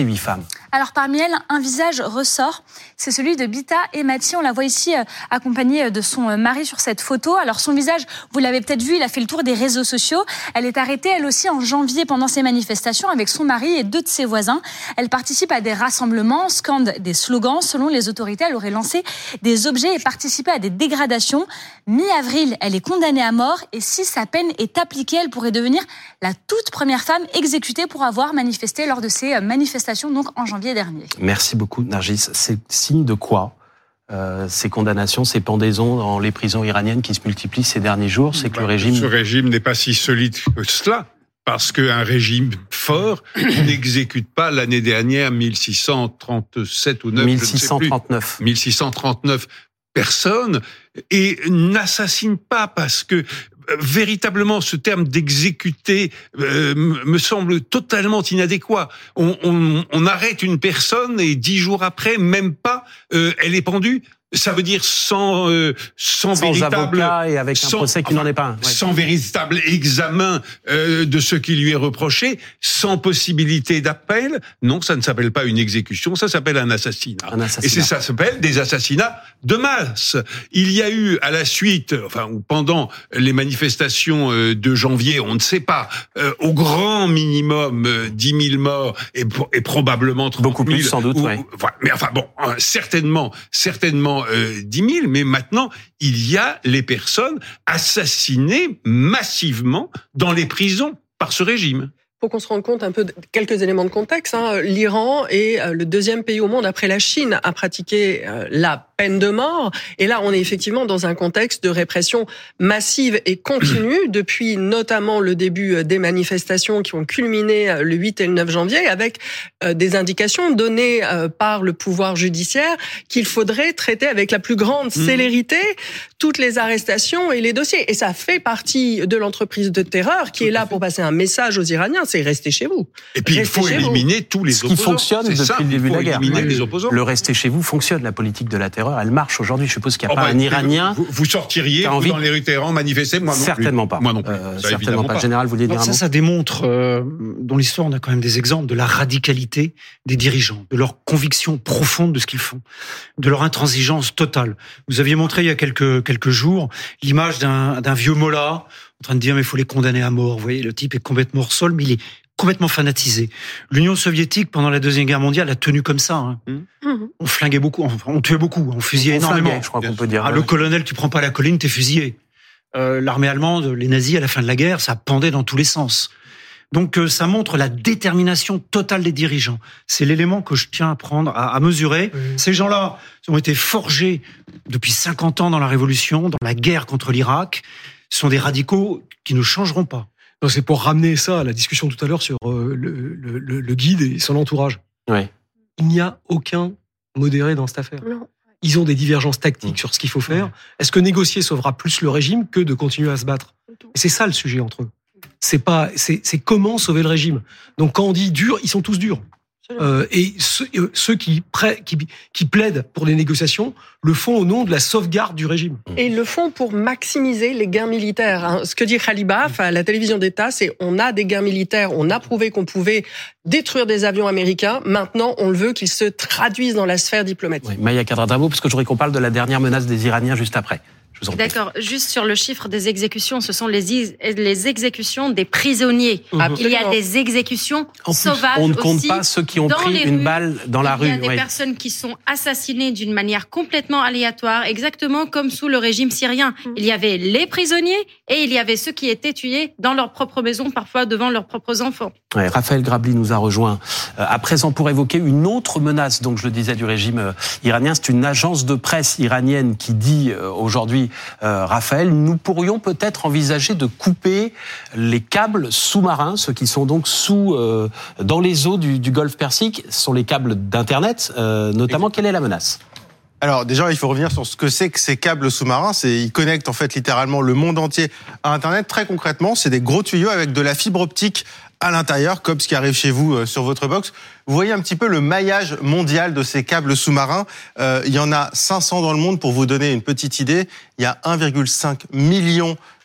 Alors parmi elles, un visage ressort, c'est celui de Bita Emati. On la voit ici euh, accompagnée de son euh, mari sur cette photo. Alors son visage, vous l'avez peut-être vu, il a fait le tour des réseaux sociaux. Elle est arrêtée elle aussi en janvier pendant ces manifestations avec son mari et deux de ses voisins. Elle participe à des rassemblements, scande des slogans. Selon les autorités, elle aurait lancé des objets et participé à des dégradations. Mi-avril, elle est condamnée à mort et si sa peine est appliquée, elle pourrait devenir la toute première femme exécutée pour avoir manifesté lors de ces manifestations, donc en janvier dernier. Merci beaucoup, Nargis. C'est signe de quoi euh, ces condamnations, ces pendaisons dans les prisons iraniennes qui se multiplient ces derniers jours? C'est que bah, le régime... Ce régime n'est pas si solide que cela. Parce qu'un régime fort n'exécute pas l'année dernière mille six cent trente-sept ou neuf, mille six cent trente-neuf. mille six cent trente-neuf personnes et n'assassine pas parce que véritablement, ce terme d'exécuter euh, me semble totalement inadéquat. On, on, on arrête une personne et dix jours après, même pas, euh, elle est pendue. Ça veut dire sans euh, sans, sans véritable avocat et avec un sans, procès qui n'en est pas un. Ouais. Sans véritable examen euh, de ce qui lui est reproché, sans possibilité d'appel. Non, ça ne s'appelle pas une exécution, ça s'appelle un assassinat. Un assassinat. Et c'est ça s'appelle des assassinats de masse. Il y a eu à la suite, enfin ou pendant les manifestations de janvier, on ne sait pas, euh, au grand minimum euh, dix mille morts et, et probablement trente mille. Beaucoup plus sans doute. Ou, ouais. Voilà. Mais enfin bon, hein, certainement, certainement. Euh, dix mille, mais maintenant, il y a les personnes assassinées massivement dans les prisons par ce régime. Pour qu'on se rende compte un peu de quelques éléments de contexte, hein, l'Iran est le deuxième pays au monde après la Chine à pratiquer la peine de mort. Et là, on est effectivement dans un contexte de répression massive et continue depuis notamment le début des manifestations qui ont culminé le huit et le neuf janvier avec des indications données par le pouvoir judiciaire qu'il faudrait traiter avec la plus grande célérité toutes les arrestations et les dossiers. Et ça fait partie de l'entreprise de terreur qui est là pour passer un message aux Iraniens, c'est rester chez vous. Et puis restez il faut éliminer vous. tous les opposants. Ce qui fonctionne depuis ça, le début de la guerre. Les opposants. Le rester chez vous fonctionne, la politique de la terreur, elle marche aujourd'hui. Je suppose qu'il n'y a oh pas bah, un Iranien. Vous, vous sortiriez vous, dans les rues de Téhéran manifester? Moi non certainement plus. pas. Moi non plus. Euh, ça, certainement pas. pas. Général, vous vouliez dire ça, un mot? Ça démontre, euh, dans l'histoire, on a quand même des exemples de la radicalité des dirigeants, de leur conviction profonde de ce qu'ils font, de leur intransigeance totale. Vous aviez montré il y a quelques quelques jours l'image d'un, d'un vieux mollah en train de dire mais il faut les condamner à mort. Vous voyez, le type est complètement hors sol, mais il est complètement fanatisé. L'Union soviétique, pendant la Deuxième Guerre mondiale, a tenu comme ça. Hein. Mmh. On flinguait beaucoup, on, on tuait beaucoup, on fusillait on énormément. Flinguait, je crois qu'on peut dire. Ah, ouais. Le colonel, tu prends pas la colline, t'es fusillé. Euh, l'armée allemande, les nazis, à la fin de la guerre, ça pendait dans tous les sens. Donc euh, ça montre la détermination totale des dirigeants. C'est l'élément que je tiens à prendre, à, à mesurer. Mmh. Ces gens-là ont été forgés depuis cinquante ans dans la Révolution, dans la guerre contre l'Irak. Ce sont des radicaux qui ne changeront pas. Non, c'est pour ramener ça à la discussion tout à l'heure sur euh, le, le, le guide et son entourage. Ouais. Il n'y a aucun modéré dans cette affaire. Non. Ils ont des divergences tactiques mmh. sur ce qu'il faut faire. Mmh. Est-ce que négocier sauvera plus le régime que de continuer à se battre? Et c'est ça le sujet entre eux. C'est pas, c'est, c'est comment sauver le régime. Donc quand on dit dur, ils sont tous durs. Euh, et ceux, ceux qui, prêt, qui, qui plaident pour des négociations le font au nom de la sauvegarde du régime. Et ils le font pour maximiser les gains militaires. Hein. Ce que dit Khalibaf à la télévision d'État, c'est on a des gains militaires, on a prouvé qu'on pouvait détruire des avions américains. Maintenant, on le veut qu'ils se traduisent dans la sphère diplomatique. Oui, Maya Kadradravo, parce que je voudrais qu'on parle de la dernière menace des Iraniens juste après. D'accord. Juste sur le chiffre des exécutions, ce sont les, les exécutions des prisonniers. Absolument. Il y a des exécutions en plus, sauvages on ne compte aussi pas ceux qui ont pris une rues. balle dans la rue. Il y a des oui. personnes qui sont assassinées d'une manière complètement aléatoire, exactement comme sous le régime syrien. Il y avait les prisonniers et il y avait ceux qui étaient tués dans leur propre maison, parfois devant leurs propres enfants. Ouais, Raphaël Grabli nous a rejoint euh, à présent pour évoquer une autre menace, donc je le disais, du régime euh, iranien. C'est une agence de presse iranienne qui dit euh, aujourd'hui, euh, Raphaël, nous pourrions peut-être envisager de couper les câbles sous-marins, ceux qui sont donc sous euh, dans les eaux du, du Golfe Persique, ce sont les câbles d'Internet, euh, notamment. Quelle est la menace ? Alors déjà, il faut revenir sur ce que c'est que ces câbles sous-marins. C'est, ils connectent en fait littéralement le monde entier à Internet. Très concrètement, c'est des gros tuyaux avec de la fibre optique à l'intérieur, comme ce qui arrive chez vous euh, sur votre box. Vous voyez un petit peu le maillage mondial de ces câbles sous-marins. Euh, il y en a cinq cents dans le monde. Pour vous donner une petite idée, il y a un virgule cinq million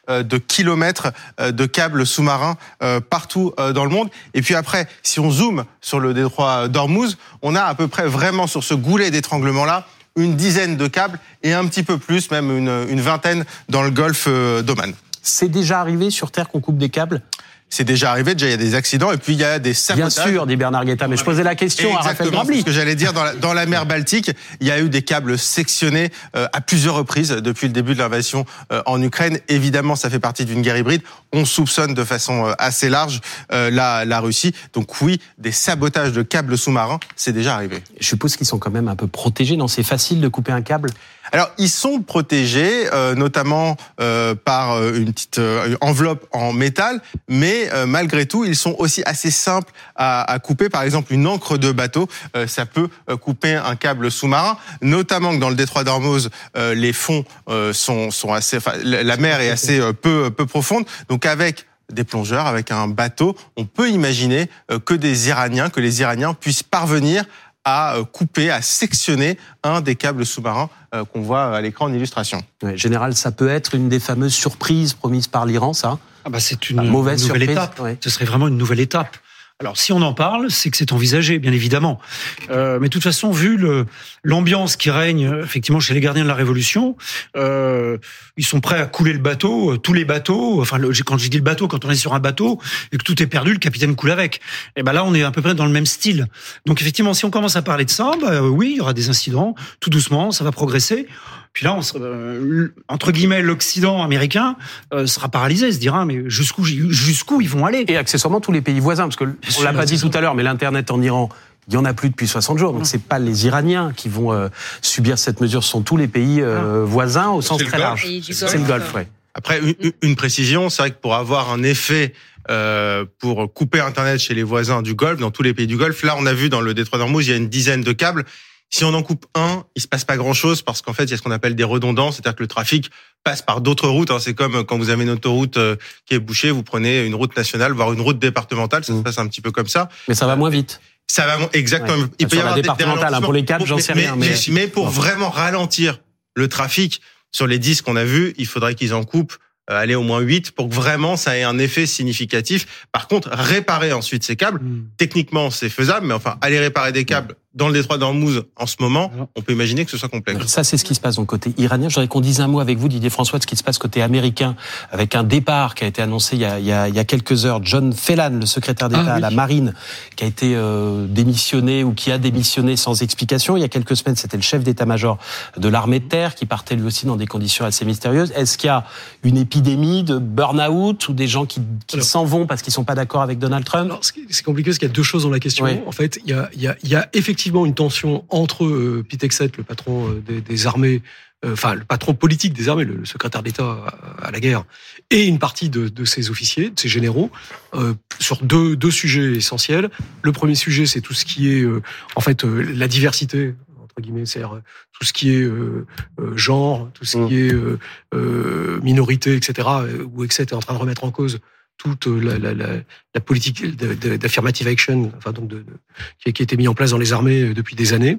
de kilomètres de câbles sous-marins partout dans le monde. Et puis après, si on zoome sur le détroit d'Ormuz, on a à peu près vraiment sur ce goulet d'étranglement-là une dizaine de câbles et un petit peu plus, même une, une vingtaine dans le golfe d'Oman. C'est déjà arrivé sur Terre qu'on coupe des câbles ? C'est déjà arrivé, déjà il y a des accidents et puis il y a des sabotages. Bien sûr, dit Bernard Guetta, mais je posais la question à Raphaël Grabli. C'est ce que j'allais dire, dans la, dans la mer Baltique, il y a eu des câbles sectionnés euh, à plusieurs reprises depuis le début de l'invasion euh, en Ukraine. Évidemment, ça fait partie d'une guerre hybride. On soupçonne de façon euh, assez large euh, la, la Russie. Donc oui, des sabotages de câbles sous-marins, c'est déjà arrivé. Je suppose qu'ils sont quand même un peu protégés, non ? C'est facile de couper un câble ? Alors, ils sont protégés, euh, notamment euh, par une petite euh, enveloppe en métal, mais euh, malgré tout, ils sont aussi assez simples à, à couper. Par exemple, une ancre de bateau, euh, ça peut euh, couper un câble sous-marin, notamment que dans le détroit d'Ormuz, euh, les fonds euh, sont, sont assez, enfin, la mer est assez euh, peu, peu profonde. Donc, avec des plongeurs, avec un bateau, on peut imaginer euh, que des Iraniens, que les Iraniens puissent parvenir à couper, à sectionner un des câbles sous-marins qu'on voit à l'écran en illustration. Ouais, général, ça peut être une des fameuses surprises promises par l'Iran, ça ? Ah bah c'est une, une mauvaise une nouvelle surprise. étape. Ouais. Ce serait vraiment une nouvelle étape. Alors, si on en parle, c'est que c'est envisagé, bien évidemment. Euh, mais de toute façon, vu le, l'ambiance qui règne, effectivement, chez les gardiens de la Révolution, euh, ils sont prêts à couler le bateau, tous les bateaux. Enfin, le, quand je dis le bateau, quand on est sur un bateau et que tout est perdu, le capitaine coule avec. Et ben là, on est à peu près dans le même style. Donc, effectivement, si on commence à parler de ça, bah, oui, il y aura des incidents, tout doucement, ça va progresser. Puis là, on sera, euh, entre guillemets, l'Occident américain euh, sera paralysé, se dira mais jusqu'où jusqu'où ils vont aller ? Et accessoirement tous les pays voisins, parce que on l'a pas dit tout à l'heure, mais l'internet en Iran, il y en a plus depuis soixante jours, donc c'est pas les Iraniens qui vont euh, subir cette mesure, ce sont tous les pays euh, voisins au sens très large. C'est le Golfe, ouais. Après, une, une précision, c'est vrai que pour avoir un effet euh, pour couper Internet chez les voisins du Golfe, dans tous les pays du Golfe, là on a vu dans le détroit d'Ormuz, il y a une dizaine de câbles. Si on en coupe un, il se passe pas grand-chose parce qu'en fait, il y a ce qu'on appelle des redondants, c'est-à-dire que le trafic passe par d'autres routes. C'est comme quand vous avez une autoroute qui est bouchée, vous prenez une route nationale, voire une route départementale, ça se passe un petit peu comme ça. Mais ça va moins vite. Ça va exactement. Ouais. Il peut y avoir des départementales, hein, pour les câbles, j'en sais mais, rien. Mais, mais, mais pour vraiment ralentir le trafic sur les dix qu'on a vus, il faudrait qu'ils en coupent aller au moins huit pour que vraiment ça ait un effet significatif. Par contre, réparer ensuite ces câbles, mmh. techniquement c'est faisable, mais enfin aller réparer des câbles dans le détroit d'Ormuz en ce moment, on peut imaginer que ce soit complexe. Ça, c'est ce qui se passe du côté iranien. Je voudrais qu'on dise un mot avec vous, Didier François, de ce qui se passe côté américain, avec un départ qui a été annoncé il y a, il y a, il y a quelques heures. John Phelan, le secrétaire d'État ah, oui. à la Marine, qui a été euh, démissionné ou qui a démissionné sans explication. Il y a quelques semaines, c'était le chef d'état-major de l'armée de terre qui partait lui aussi dans des conditions assez mystérieuses. Est-ce qu'il y a une épidémie de burn-out ou des gens qui, qui Alors, s'en vont parce qu'ils sont pas d'accord avec Donald Trump? Alors, c'est compliqué parce qu'il y a deux choses dans la question. Oui. En fait, il y a, il y a, il y a effectivement une tension entre euh, Pete Hegseth, le patron euh, des, des armées, euh, enfin le patron politique des armées, le, le secrétaire d'État à, à la guerre, et une partie de, de ses officiers, de ses généraux, euh, sur deux, deux sujets essentiels. Le premier sujet, c'est tout ce qui est euh, en fait euh, la diversité. Entre guillemets, c'est-à-dire tout ce qui est euh, euh, genre, tout ce qui est euh, euh, minorité, et cetera. Où Hegseth est en train de remettre en cause toute la, la, la, la politique d'affirmative action, enfin donc de, de, qui a été mis en place dans les armées depuis des années.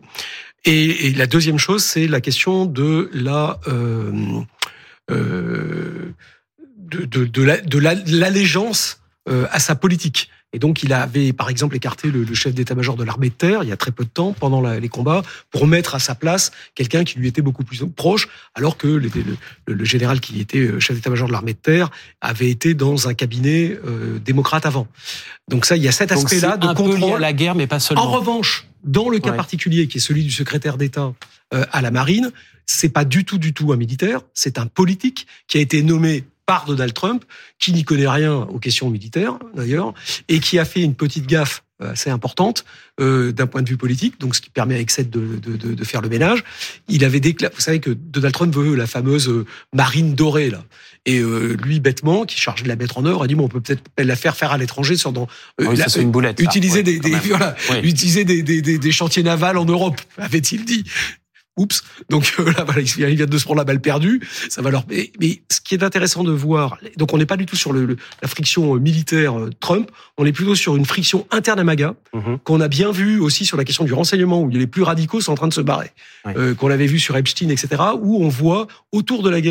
Et, et la deuxième chose, c'est la question de la euh, euh, de, de, de, la, de la, l'allégeance euh, à sa politique. Et donc, il avait, par exemple, écarté le, le chef d'état-major de l'armée de terre, il y a très peu de temps, pendant la, les combats, pour mettre à sa place quelqu'un qui lui était beaucoup plus proche, alors que le, le, le général qui était chef d'état-major de l'armée de terre avait été dans un cabinet euh, démocrate avant. Donc ça, il y a cet aspect-là de contrôle. Un peu lié à la guerre, mais pas seulement. En revanche, dans le cas ouais. particulier, qui est celui du secrétaire d'État euh, à la marine, c'est pas du tout, du tout un militaire, c'est un politique qui a été nommé par Donald Trump, qui n'y connaît rien aux questions militaires, d'ailleurs, et qui a fait une petite gaffe assez importante euh, d'un point de vue politique, donc ce qui permet à Hegseth de, de, de, de faire le ménage. Il avait déclaré, vous savez que Donald Trump veut la fameuse euh, marine dorée, là. Et euh, lui, bêtement, qui charge de la mettre en œuvre, a dit bon, on peut peut-être la faire faire à l'étranger, sur dans euh, oui, la, ça, c'est une boulette, utiliser ouais, des, des voilà, oui. utiliser des, des, des, des chantiers navals en Europe, avait-il dit. Oups. Donc euh, là, voilà, ils viennent de se prendre la balle perdue. Ça va leur. Mais, mais ce qui est intéressant de voir, donc on n'est pas du tout sur le, le, la friction militaire euh, Trump. On est plutôt sur une friction interne à MAGA mm-hmm. qu'on a bien vu aussi sur la question du renseignement où les plus radicaux sont en train de se barrer. Ouais. Euh, qu'on avait vu sur Epstein, et cetera. Où on voit autour de la guerre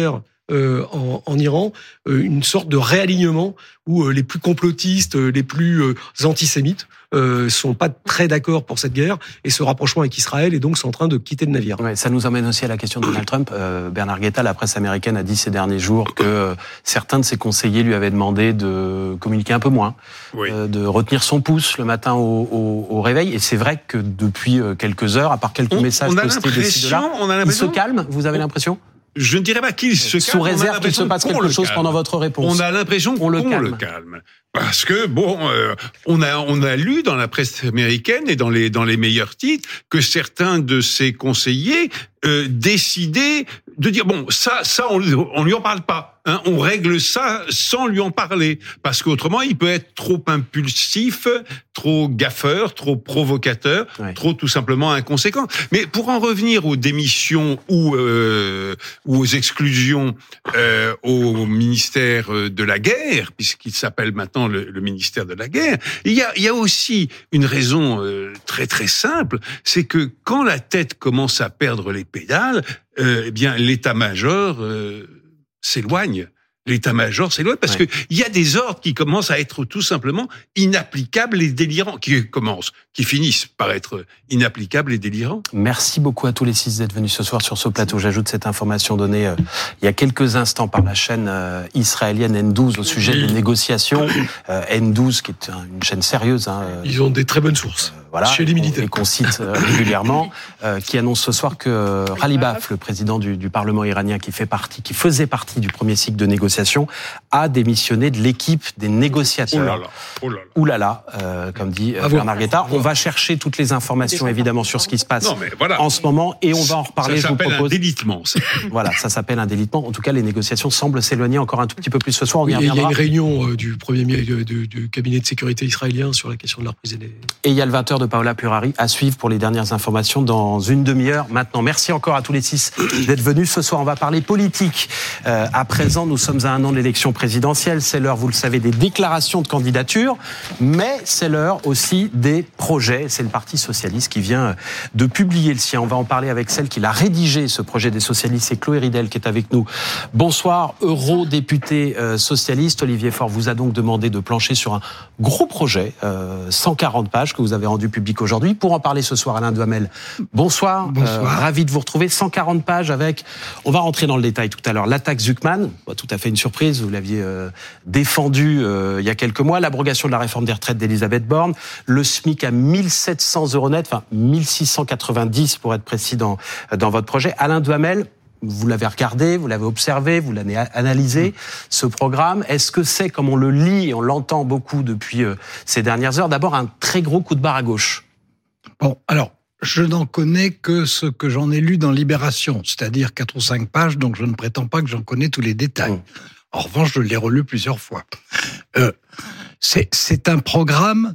euh, en, en Iran euh, une sorte de réalignement où euh, les plus complotistes, euh, les plus euh, antisémites euh, sont pas très d'accord pour cette guerre et ce rapprochement avec Israël et donc sont en train de quitter le navire. Ouais, ça nous amène aussi à la question de Donald Trump. Euh, Bernard Guetta, la presse américaine, a dit ces derniers jours que euh, certains de ses conseillers lui avaient demandé de communiquer un peu moins, oui. euh, de retenir son pouce le matin au, au, au réveil. Et c'est vrai que depuis euh, quelques heures, à part quelques on, messages on postés de ci de là, il se calme. Vous avez l'impression ? Je ne dirais pas qu'il se calme. Sous réserve qu'il se passe quelque chose pendant votre réponse. On a l'impression qu'on le calme. le calme. Parce que bon, euh, on a on a lu dans la presse américaine et dans les dans les meilleurs titres que certains de ses conseillers euh, décidaient de dire bon ça ça on on lui en parle pas, hein, on règle ça sans lui en parler parce qu'autrement il peut être trop impulsif, trop gaffeur, trop provocateur, ouais. trop tout simplement inconséquent. Mais pour en revenir aux démissions ou euh, ou aux exclusions euh, au ministère de la guerre, puisqu'il s'appelle maintenant Le, le ministère de la guerre. Il y a, il y a aussi une raison euh, très très simple, c'est que quand la tête commence à perdre les pédales, euh, eh bien l'état-major euh, s'éloigne. L'état-major s'éloigne parce ouais. que il y a des ordres qui commencent à être tout simplement inapplicables et délirants, qui commencent, qui finissent par être inapplicables et délirants. Merci beaucoup à tous les six d'être venus ce soir sur ce plateau. J'ajoute cette information donnée euh, il y a quelques instants par la chaîne euh, israélienne N douze au sujet des négociations. Euh, N douze qui est une chaîne sérieuse. Hein, euh, Ils ont des très bonnes sources. Euh, voilà, chez les militaires. Et qu'on cite euh, régulièrement, euh, qui annonce ce soir que euh, Ghalibaf, le président du, du Parlement iranien, qui fait partie, qui faisait partie du premier cycle de négociations, a démissionné de l'équipe des négociateurs. Oh là là, oh là là. Ouh là là, euh, comme dit euh, Bernard Guetta. On va chercher toutes les informations évidemment sur ce qui se passe non, voilà. en ce moment et on va en reparler. Ça s'appelle je vous propose... un délitement. Ça. Voilà, ça s'appelle un délitement. En tout cas, les négociations semblent s'éloigner encore un tout petit peu plus ce soir. On y oui, reviendra. Il y a une réunion euh, du premier du, du, du cabinet de sécurité israélien sur la question de la reprise des. Et il y a le vingt heures de Paola Purari à suivre pour les dernières informations dans une demi-heure maintenant. Merci encore à tous les six d'être venus ce soir. On va parler politique. Euh, à présent, nous sommes à un an de l'élection présidentielle. C'est l'heure, vous le savez, des déclarations de candidature, mais c'est l'heure aussi des projets. C'est le Parti socialiste qui vient de publier le sien. On va en parler avec celle qui l'a rédigé, ce projet des socialistes. C'est Chloé Ridel qui est avec nous. Bonsoir, eurodéputé euh, socialiste. Olivier Faure vous a donc demandé de plancher sur un gros projet, euh, cent quarante pages, que vous avez rendu public aujourd'hui. Pour en parler ce soir, Alain Duhamel. Bonsoir. Bonsoir. Euh, ravi de vous retrouver. cent quarante pages avec, on va rentrer dans le détail tout à l'heure, l'attaque Zuckman. Pas tout à fait une surprise, vous l'aviez euh, défendu euh, il y a quelques mois. L'abrogation de la réforme des retraites d'Elisabeth Borne. Le SMIC à mille sept cents euros net, enfin mille six cent quatre-vingt-dix pour être précis dans, dans votre projet. Alain Duhamel, vous l'avez regardé, vous l'avez observé, vous l'avez analysé, ce programme. Est-ce que c'est, comme on le lit et on l'entend beaucoup depuis euh, ces dernières heures, d'abord un très gros coup de barre à gauche ? Bon, alors, je n'en connais que ce que j'en ai lu dans Libération, c'est-à-dire quatre ou cinq pages, donc je ne prétends pas que j'en connais tous les détails. Mmh. En revanche, je l'ai relu plusieurs fois. Euh, c'est, c'est un programme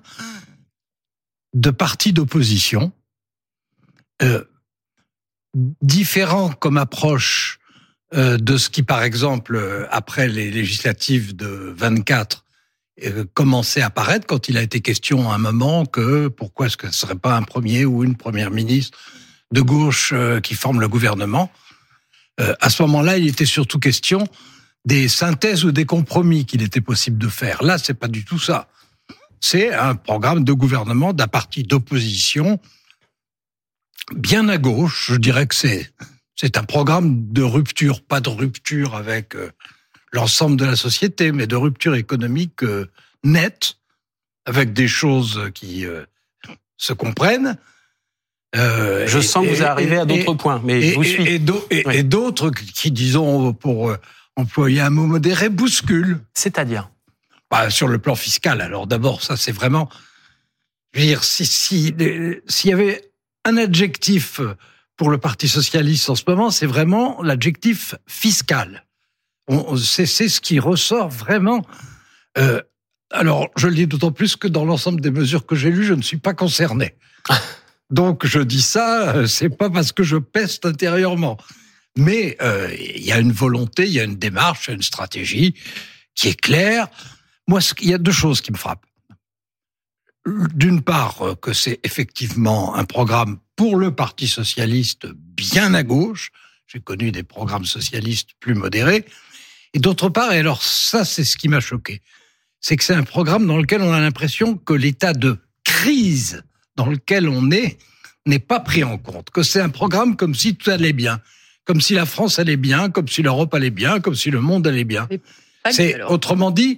de partis d'opposition, euh, différent comme approche euh, de ce qui, par exemple, euh, après les législatives de vingt-quatre, euh, commençait à apparaître quand il a été question à un moment que pourquoi est-ce que ce ne serait pas un premier ou une première ministre de gauche euh, qui forme le gouvernement. Euh, à ce moment-là, il était surtout question des synthèses ou des compromis qu'il était possible de faire. Là, c'est pas du tout ça. C'est un programme de gouvernement d'un parti d'opposition bien à gauche. Je dirais que c'est c'est un programme de rupture, pas de rupture avec euh, l'ensemble de la société, mais de rupture économique euh, nette, avec des choses qui euh, se comprennent. Euh, je et, sens que vous arrivez à d'autres et, points, mais et, je vous suis. Et, et, et, et d'autres qui, disons, pour euh, employer un mot modéré, bousculent. C'est-à-dire bah, sur le plan fiscal. Alors d'abord, ça c'est vraiment... Je veux dire, si, si, s'il y avait un adjectif pour le Parti socialiste en ce moment, c'est vraiment l'adjectif fiscal. On, c'est, c'est ce qui ressort vraiment. Euh, alors, je le dis d'autant plus que dans l'ensemble des mesures que j'ai lues, je ne suis pas concerné. Donc, je dis ça, c'est pas parce que je peste intérieurement. Mais euh, il y a une volonté, il y a une démarche, il y a une stratégie qui est claire. Moi, il y a deux choses qui me frappent. D'une part, que c'est effectivement un programme pour le Parti socialiste bien à gauche. J'ai connu des programmes socialistes plus modérés. Et d'autre part, et alors ça, c'est ce qui m'a choqué, c'est que c'est un programme dans lequel on a l'impression que l'état de crise dans lequel on est n'est pas pris en compte, que c'est un programme comme si tout allait bien, comme si la France allait bien, comme si l'Europe allait bien, comme si le monde allait bien. C'est, autrement dit,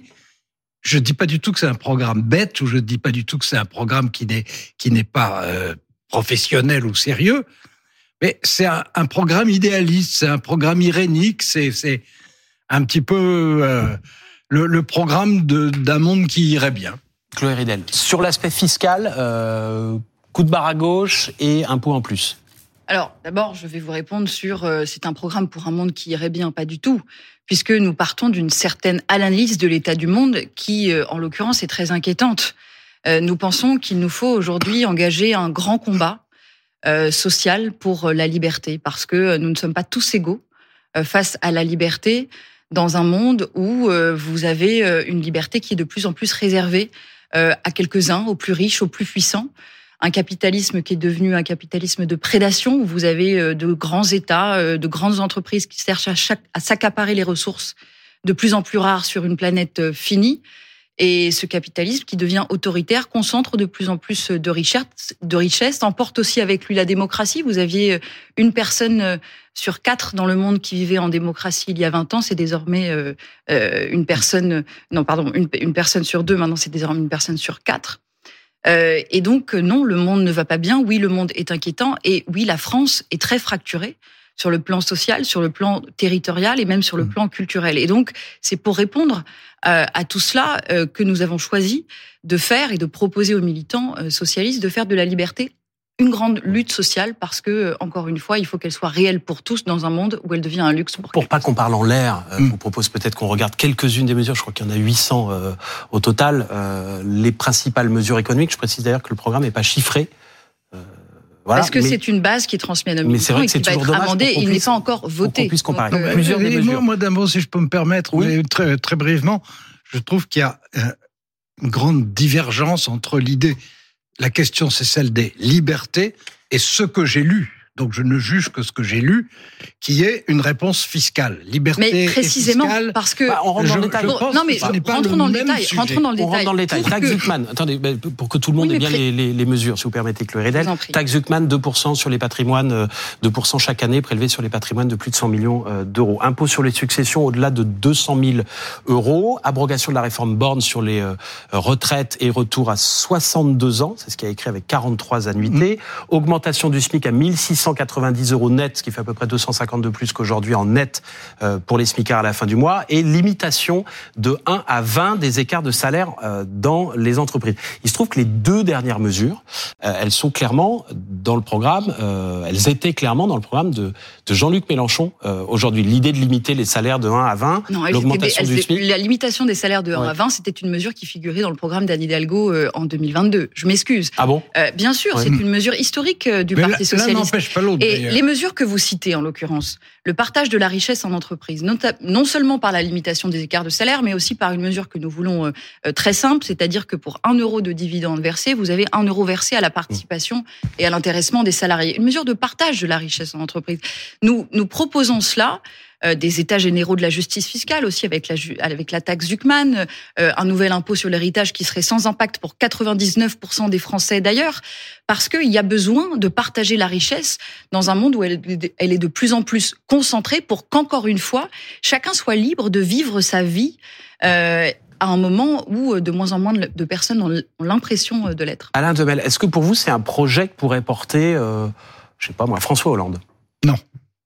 je dis pas du tout que c'est un programme bête, ou je dis pas du tout que c'est un programme qui n'est, qui n'est pas euh, professionnel ou sérieux, mais c'est un, un programme idéaliste, c'est un programme irénique, c'est, c'est un petit peu euh, le, le programme de, d'un monde qui irait bien. Chloé Ridel, sur l'aspect fiscal, euh, coup de barre à gauche et impôt en plus. Alors, d'abord, je vais vous répondre sur euh, c'est un programme pour un monde qui irait bien, pas du tout, puisque nous partons d'une certaine analyse de l'état du monde qui, euh, en l'occurrence, est très inquiétante. Euh, nous pensons qu'il nous faut aujourd'hui engager un grand combat euh, social pour la liberté, parce que nous ne sommes pas tous égaux euh, face à la liberté dans un monde où euh, vous avez euh, une liberté qui est de plus en plus réservée euh, à quelques-uns, aux plus riches, aux plus puissants. Un capitalisme qui est devenu un capitalisme de prédation, où vous avez de grands États, de grandes entreprises qui cherchent à, chaque, à s'accaparer les ressources de plus en plus rares sur une planète finie. Et ce capitalisme qui devient autoritaire concentre de plus en plus de richesses, de richesses, emporte aussi avec lui la démocratie. Vous aviez une personne sur quatre dans le monde qui vivait en démocratie il y a vingt ans, c'est désormais euh, une personne, non pardon, une, une personne sur deux, maintenant c'est désormais une personne sur quatre. Euh, et donc, non, le monde ne va pas bien. Oui, le monde est inquiétant. Et oui, la France est très fracturée sur le plan social, sur le plan territorial et même sur le plan culturel. Et donc, c'est pour répondre euh, à tout cela euh, que nous avons choisi de faire et de proposer aux militants euh, socialistes de faire de la liberté une grande lutte sociale, parce que, encore une fois, il faut qu'elle soit réelle pour tous dans un monde où elle devient un luxe pour Pour pas qu'on parle en l'air, euh, mm. je vous propose peut-être qu'on regarde quelques-unes des mesures. Je crois qu'il y en a huit cents euh, au total. Euh, les principales mesures économiques. Je précise d'ailleurs que le programme n'est pas chiffré. Euh, voilà, Parce que mais, c'est une base qui est transmise à nos militants et qui va être amendée et il n'est pas encore voté. On puisse comparer. Donc, euh, plusieurs des mesures. Moi, moi d'un mot, si je peux me permettre, oui. mais très, très brièvement, je trouve qu'il y a euh, une grande divergence entre l'idée. La question, c'est celle des libertés et ce que j'ai lu. Donc, je ne juge que ce que j'ai lu, qui est une réponse fiscale. Liberté mais précisément, et fiscale, parce que... Bah, on rentre dans le détail. Bon, non, mais rentrons dans le détail. Sujet. Rentrons dans le détail. On rentre dans le détail. Taxe que... Zuckman. Attendez, pour que tout le monde oui, ait bien pré... les, les, les mesures, si vous permettez, Chloé Ridel. Taxe Zuckman, deux pour cent sur les patrimoines, deux pour cent chaque année prélevés sur les patrimoines de plus de cent millions d'euros. Impôt sur les successions au-delà de deux cent mille euros. Abrogation de la réforme Borne sur les retraites et retour à soixante-deux ans. C'est ce qui a écrit avec quarante-trois annuités. Mmh. Augmentation du SMIC à mille six cent quatre-vingt-dix euros net, ce qui fait à peu près deux cent cinquante de plus qu'aujourd'hui en net euh, pour les smicards à la fin du mois, et limitation de un à vingt des écarts de salaire euh, dans les entreprises. Il se trouve que les deux dernières mesures, euh, elles sont clairement dans le programme, euh, elles étaient clairement dans le programme de, de Jean-Luc Mélenchon euh, aujourd'hui. L'idée de limiter les salaires de un à vingt, non, l'augmentation étaient, du SMIC. La limitation des salaires de un ouais. à vingt, c'était une mesure qui figurait dans le programme d'Anne Hidalgo euh, en deux mille vingt-deux. Je m'excuse. Ah bon euh, Bien sûr, ouais. c'est une mesure historique euh, du Mais Parti là, socialiste. L'un n'empêche pas l'autre. Et les mesures que vous citez, en l'occurrence, le partage de la richesse en entreprise, non seulement par la limitation des écarts de salaire, mais aussi par une mesure que nous voulons euh, très simple, c'est-à-dire que pour un euro de dividende versé, vous avez un euro versé à la participation et à l'intéressement des salariés. Une mesure de partage de la richesse en entreprise. Nous, nous proposons cela. Euh, des états généraux de la justice fiscale aussi avec la, avec la taxe Zuckman, euh, un nouvel impôt sur l'héritage qui serait sans impact pour quatre-vingt-dix-neuf pour cent des Français d'ailleurs, parce qu'il y a besoin de partager la richesse dans un monde où elle, elle est de plus en plus concentrée pour qu'encore une fois, chacun soit libre de vivre sa vie euh, à un moment où de moins en moins de personnes ont l'impression de l'être. Alain Demel, est-ce que pour vous c'est un projet que pourrait porter, euh, je sais pas moi, François Hollande ? Non.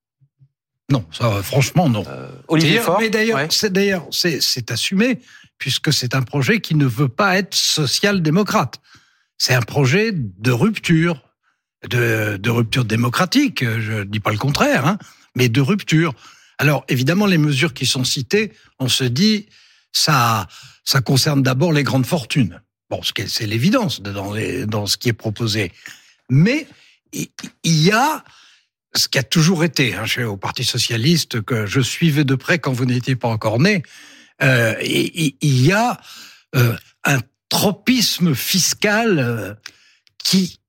Non, ça, franchement, non. Euh, Olivier Faure, mais d'ailleurs, ouais. c'est, d'ailleurs c'est, c'est assumé, puisque c'est un projet qui ne veut pas être social-démocrate. C'est un projet de rupture, de, de rupture démocratique, je ne dis pas le contraire, hein, mais de rupture. Alors, évidemment, les mesures qui sont citées, on se dit, ça, ça concerne d'abord les grandes fortunes. Bon, c'est l'évidence dans, les, dans ce qui est proposé. Mais il y a... ce qui a toujours été, hein, chez, au Parti socialiste, que je suivais de près quand vous n'étiez pas encore né, euh, il y a euh, un tropisme fiscal euh, qui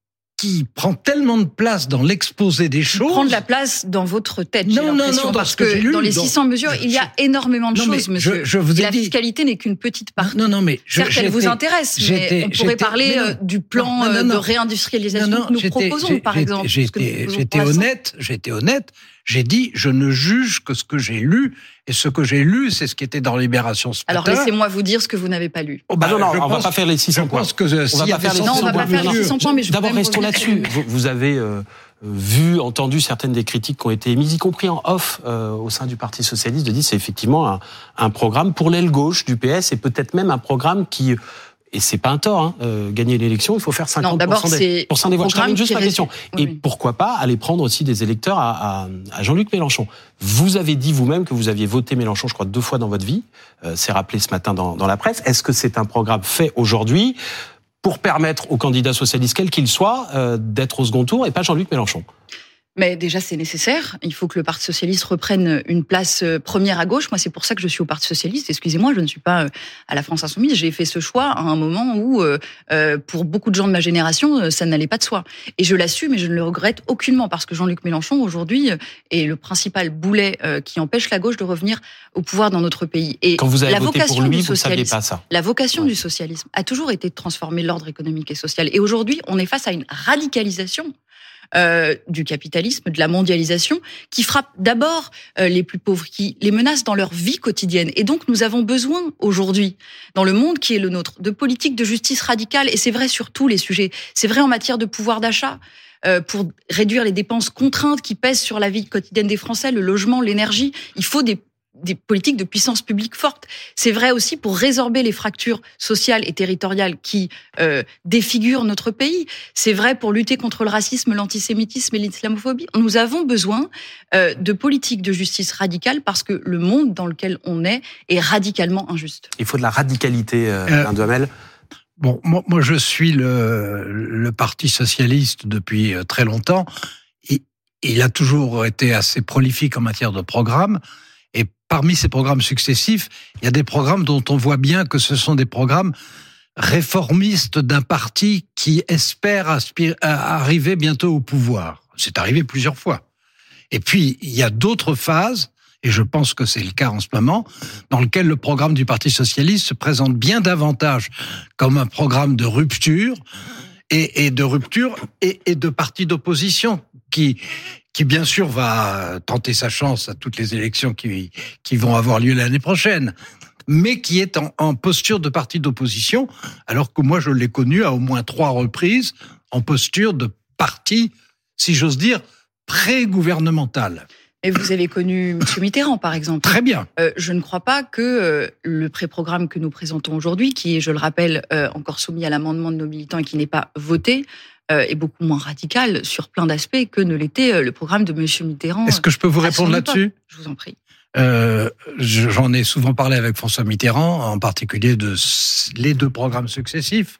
qui prend tellement de place dans l'exposé des choses. Prendre de la place dans votre tête. Non, non, non, parce que, que dans les six cents mesures, il y a énormément de non, choses, monsieur. Je, je vous ai la dit... fiscalité n'est qu'une petite partie. Non, non, mais je, certes, elle vous intéresse, mais on pourrait parler non, du plan non, non, non, de réindustrialisation non, non, que nous proposons, par exemple. J'étais, j'étais honnête, j'étais honnête. J'ai dit, je ne juge que ce que j'ai lu, et ce que j'ai lu, c'est ce qui était dans Libération ce Alors matin. laissez-moi vous dire ce que vous n'avez pas lu. Oh bah non, non, je on pense, va pas faire les six cents points. Je pense que euh, on va pas faire les non, on va pas faire les six cents points, mais je D'abord, restons là-dessus. Vous, vous avez euh, vu, entendu certaines des critiques qui ont été émises, y compris en off euh, au sein du Parti socialiste, de dire c'est effectivement un, un programme pour l'aile gauche du P S et peut-être même un programme qui... Et c'est pas un tort, hein. euh, gagner l'élection, il faut faire cinquante pour cent des, pour cent des voix. Je termine juste ma question. Oui, et oui. pourquoi pas aller prendre aussi des électeurs à, à, à Jean-Luc Mélenchon. Vous avez dit vous-même que vous aviez voté Mélenchon, je crois, deux fois dans votre vie. Euh, c'est rappelé ce matin dans, dans la presse. Est-ce que c'est un programme fait aujourd'hui pour permettre aux candidats socialistes, quels qu'ils soient, euh, d'être au second tour et pas Jean-Luc Mélenchon ? Mais déjà, c'est nécessaire. Il faut que le Parti socialiste reprenne une place première à gauche. Moi, c'est pour ça que je suis au Parti socialiste. Excusez-moi, je ne suis pas à la France insoumise. J'ai fait ce choix à un moment où, euh, pour beaucoup de gens de ma génération, ça n'allait pas de soi. Et je l'assume et je ne le regrette aucunement parce que Jean-Luc Mélenchon, aujourd'hui, est le principal boulet qui empêche la gauche de revenir au pouvoir dans notre pays. Et quand vous avez la voté vocation pour lui, du vous ne saviez socialisme, pas ça. La vocation ouais. du socialisme a toujours été de transformer l'ordre économique et social. Et aujourd'hui, on est face à une radicalisation Euh, du capitalisme, de la mondialisation, qui frappe d'abord euh, les plus pauvres, qui les menace dans leur vie quotidienne. Et donc, nous avons besoin aujourd'hui, dans le monde qui est le nôtre, de politiques de justice radicale. Et c'est vrai sur tous les sujets. C'est vrai en matière de pouvoir d'achat, euh, pour réduire les dépenses contraintes qui pèsent sur la vie quotidienne des Français, le logement, l'énergie. Il faut des des politiques de puissance publique fortes. C'est vrai aussi pour résorber les fractures sociales et territoriales qui euh, défigurent notre pays. C'est vrai pour lutter contre le racisme, l'antisémitisme et l'islamophobie. Nous avons besoin euh, de politiques de justice radicale parce que le monde dans lequel on est est radicalement injuste. Il faut de la radicalité, euh, Alain Duhamel. Bon, moi, moi, je suis le, le Parti socialiste depuis très longtemps. Et il a toujours été assez prolifique en matière de programmes. Et parmi ces programmes successifs, il y a des programmes dont on voit bien que ce sont des programmes réformistes d'un parti qui espère aspire, arriver bientôt au pouvoir. C'est arrivé plusieurs fois. Et puis, il y a d'autres phases, et je pense que c'est le cas en ce moment, dans lequel le programme du Parti socialiste se présente bien davantage comme un programme de rupture, et, et de rupture et, et de parti d'opposition qui... qui bien sûr va tenter sa chance à toutes les élections qui, qui vont avoir lieu l'année prochaine, mais qui est en, en posture de parti d'opposition, alors que moi je l'ai connu à au moins trois reprises en posture de parti, si j'ose dire, pré-gouvernemental. Et vous avez connu M. Mitterrand, par exemple. Très bien. Euh, je ne crois pas que euh, le pré-programme que nous présentons aujourd'hui, qui est, je le rappelle, euh, encore soumis à l'amendement de nos militants et qui n'est pas voté, euh, est beaucoup moins radical sur plein d'aspects que ne l'était euh, le programme de M. Mitterrand. Est-ce que je peux vous répondre là-dessus ? Je vous en prie. Euh, j'en ai souvent parlé avec François Mitterrand, en particulier de les deux programmes successifs.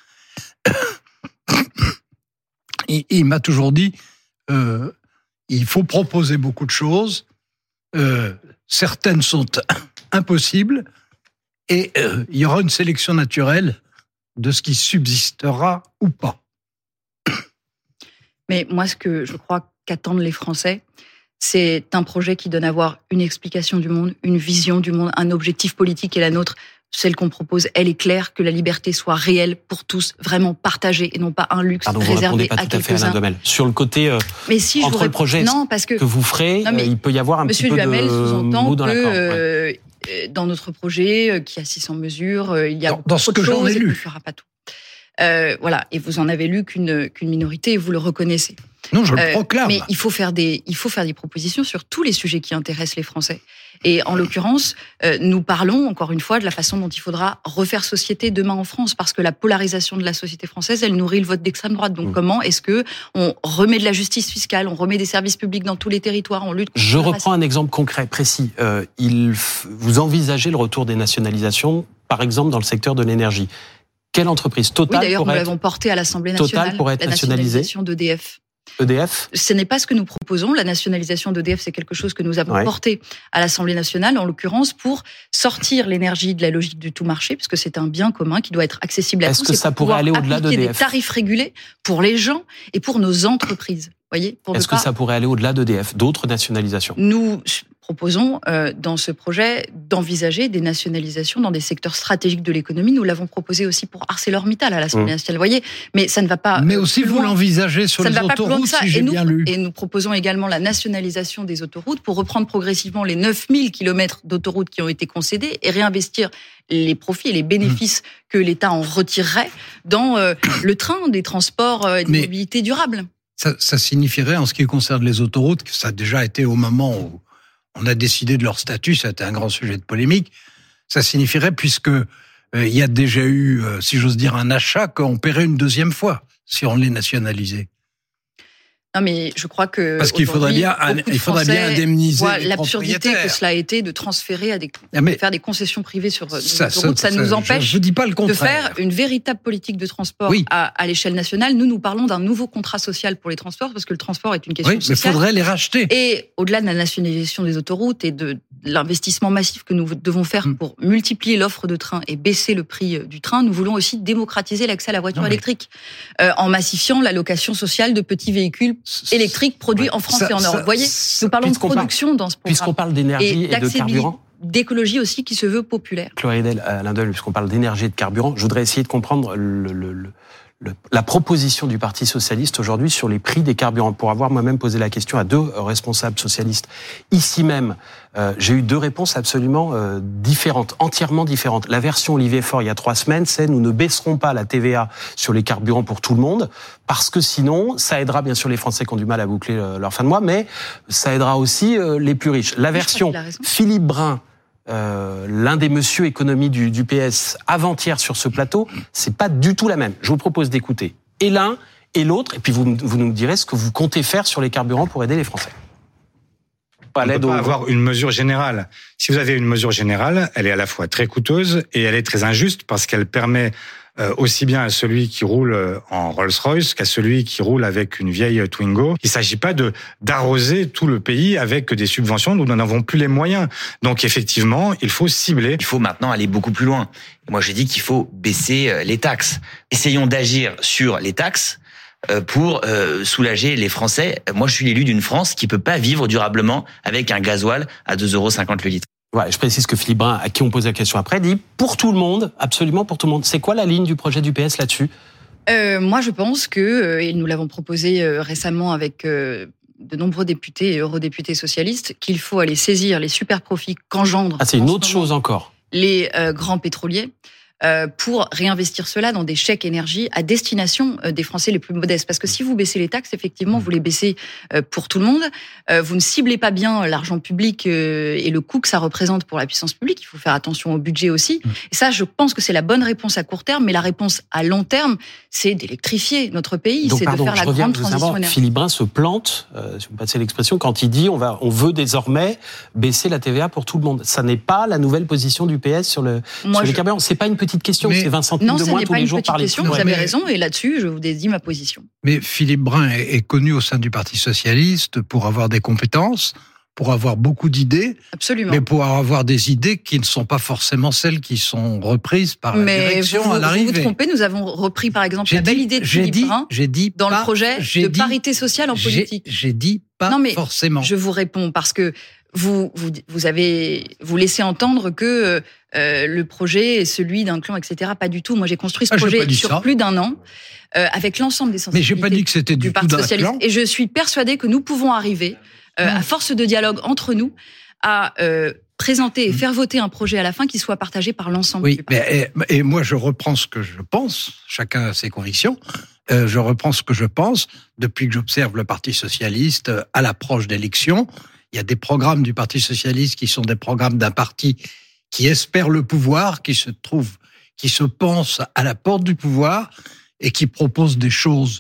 il, il m'a toujours dit... Euh, il faut proposer beaucoup de choses. Euh, certaines sont impossibles et euh, il y aura une sélection naturelle de ce qui subsistera ou pas. Mais moi, ce que je crois qu'attendent les Français, c'est un projet qui donne à voir une explication du monde, une vision du monde, un objectif politique qui est la nôtre. Celle qu'on propose, elle est claire, que la liberté soit réelle pour tous, vraiment partagée et non pas un luxe Pardon, réservé pas à tout à fait, quelques-uns. Alain Duhamel. Sur le côté euh, mais si entre je le projet non, parce que, que vous ferez, non, il peut y avoir un Monsieur petit peu Duhamel de sous-entend mots dans que l'accord. euh, Ouais. dans notre projet, qui a six cents mesures, il y a dans, dans ce beaucoup que de j'en choses ai et lu. qu'on ne fera pas tout. Euh, voilà, et vous en avez lu qu'une qu'une minorité et vous le reconnaissez. Non, je le Euh, proclame. mais il faut faire des, il faut faire des propositions sur tous les sujets qui intéressent les Français. Et en l'occurrence, euh, nous parlons encore une fois de la façon dont il faudra refaire société demain en France, parce que la polarisation de la société française, elle nourrit le vote d'extrême droite. Donc, mmh. comment est-ce que on remet de la justice fiscale, on remet des services publics dans tous les territoires, on lutte contre Je le reprends racisme. un exemple concret, précis. Euh, il, vous envisagez le retour des nationalisations, par exemple dans le secteur de l'énergie. Quelle entreprise Total Oui, d'ailleurs, nous pourrait l'avons être... porté à l'Assemblée nationale. Total pourrait être la nationalisée. nationalisation d'E D F. E D F ? Ce n'est pas ce que nous proposons. La nationalisation d'E D F, c'est quelque chose que nous avons Ouais. porté à l'Assemblée nationale, en l'occurrence, pour sortir l'énergie de la logique du tout marché, puisque c'est un bien commun qui doit être accessible à Est-ce tous. que et ça pour pourrait pouvoir aller au-delà appliquer d'E D F ? des tarifs régulés pour les gens et pour nos entreprises. Voyez, pour ne Est-ce que pas- ça pourrait aller au-delà d'E D F ? D'autres nationalisations ? Nous proposons euh, dans ce projet d'envisager des nationalisations dans des secteurs stratégiques de l'économie. Nous l'avons proposé aussi pour ArcelorMittal à l'Assemblée Mmh. nationale. Vous voyez, mais ça ne va pas. Mais euh, aussi, plus vous loin. l'envisagez sur Ça les ne va pas plus loin que autoroutes, ça. si et, j'ai nous, bien lu. et nous proposons également la nationalisation des autoroutes pour reprendre progressivement les neuf mille kilomètres d'autoroutes qui ont été concédés et réinvestir les profits et les bénéfices mmh. que l'État en retirerait dans euh, le train, des transports euh, et des Mais mobilités durables. Ça, ça signifierait, en ce qui concerne les autoroutes, que ça a déjà été au moment où on a décidé de leur statut, ça a été un grand sujet de polémique, ça signifierait, puisque euh, il y a déjà eu, euh, si j'ose dire, un achat, qu'on paierait une deuxième fois si on les nationalisait. Non, mais je crois que parce qu'il faudrait bien, il faudrait bien indemniser les l'absurdité que cela a été de transférer à des, ah mais, de faire des concessions privées sur ça, les autoroutes, ça, ça, ça nous empêche je, je dis pas le de faire une véritable politique de transport oui. à, à l'échelle nationale. Nous, nous parlons d'un nouveau contrat social pour les transports parce que le transport est une question oui, sociale. Mais il faudrait les racheter. Et au-delà de la nationalisation des autoroutes et de l'investissement massif que nous devons faire mmh. pour multiplier l'offre de trains et baisser le prix du train, nous voulons aussi démocratiser l'accès à la voiture non, électrique euh, en massifiant la location sociale de petits véhicules électriques produits ouais, en France ça, et en Europe. Ça, Vous voyez, nous parlons de production parle, dans ce programme. Puisqu'on parle d'énergie et, et de carburant. D'écologie aussi qui se veut populaire. Chloé Ridel, Alain Delon, puisqu'on parle d'énergie et de carburant, je voudrais essayer de comprendre le, le, le, le, la proposition du Parti socialiste aujourd'hui sur les prix des carburants. Pour avoir moi-même posé la question à deux responsables socialistes ici même, euh, j'ai eu deux réponses absolument euh, différentes, entièrement différentes. La version Olivier Faure il y a trois semaines, c'est nous ne baisserons pas la T V A sur les carburants pour tout le monde, parce que sinon, ça aidera bien sûr les Français qui ont du mal à boucler leur fin de mois, mais ça aidera aussi euh, les plus riches. La version Philippe Brun, Euh, l'un des messieurs économie du, du P S avant-hier sur ce plateau, c'est pas du tout la même. Je vous propose d'écouter et l'un et l'autre, et puis vous, vous nous direz ce que vous comptez faire sur les carburants pour aider les Français. On ne peut pas avoir une mesure générale. Si vous avez une mesure générale, elle est à la fois très coûteuse et elle est très injuste parce qu'elle permet Euh, aussi bien à celui qui roule en Rolls-Royce qu'à celui qui roule avec une vieille Twingo. Il ne s'agit pas de d'arroser tout le pays avec des subventions, nous n'en avons plus les moyens. Donc effectivement, il faut cibler. Il faut maintenant aller beaucoup plus loin. Moi, je dis qu'il faut baisser les taxes. Essayons d'agir sur les taxes pour euh, soulager les Français. Moi, je suis l'élu d'une France qui peut pas vivre durablement avec un gasoil à deux euros cinquante le litre. Ouais, je précise que Philippe Brun, à qui on pose la question après, dit pour tout le monde, absolument pour tout le monde. C'est quoi la ligne du projet du P S là-dessus ? euh, Moi, je pense que, et nous l'avons proposé euh, récemment avec euh, de nombreux députés et eurodéputés socialistes, qu'il faut aller saisir les super profits qu'engendrent. Ah, c'est une autre chose encore. Les euh, grands pétroliers. Euh, pour réinvestir cela dans des chèques énergie à destination euh, des Français les plus modestes. Parce que si vous baissez les taxes, effectivement, vous les baissez euh, pour tout le monde. Euh, vous ne ciblez pas bien l'argent public euh, et le coût que ça représente pour la puissance publique. Il faut faire attention au budget aussi. Et ça, je pense que c'est la bonne réponse à court terme. Mais la réponse à long terme, c'est d'électrifier notre pays. Donc, c'est pardon, de faire la grande transition énergétique. Philippe Brun se plante, euh, si vous me passez l'expression, quand il dit on va, on veut désormais baisser la T V A pour tout le monde. Ça n'est pas la nouvelle position du P S sur le Moi, sur les je... carburants. C'est pas une petite question, mais c'est vingt centimes non, de moins tous les jours par litre. Vous ouais, avez mais... raison, et là-dessus, je vous dédie ma position. Mais Philippe Brun est, est connu au sein du Parti socialiste pour avoir des compétences, pour avoir beaucoup d'idées, absolument, mais pour avoir des idées qui ne sont pas forcément celles qui sont reprises par mais la direction vous, à l'arrivée. Vous vous trompez, nous avons repris par exemple j'ai la belle dit, idée de Philippe dit, Brun j'ai dit dans pas, le projet de dit, parité sociale en politique. J'ai, j'ai dit pas non, mais forcément. Je vous réponds parce que vous, vous, vous avez, vous laissez entendre que euh, le projet est celui d'un clan, et cetera. Pas du tout. Moi, j'ai construit ce ah, projet sur ça. plus d'un an euh, avec l'ensemble des sensibilités. Mais j'ai pas dit que c'était du, du Parti tout d'un socialiste. clan. Et je suis persuadée que nous pouvons arriver, euh, à force de dialogue entre nous, à euh, présenter et faire voter un projet à la fin qui soit partagé par l'ensemble oui, du Parti. Mais, et, et moi, je reprends ce que je pense. Chacun a ses convictions. Euh, je reprends ce que je pense depuis que j'observe le Parti socialiste euh, à l'approche d'élections. Il y a des programmes du Parti socialiste qui sont des programmes d'un parti qui espère le pouvoir, qui se trouve, qui se pense à la porte du pouvoir et qui propose des choses,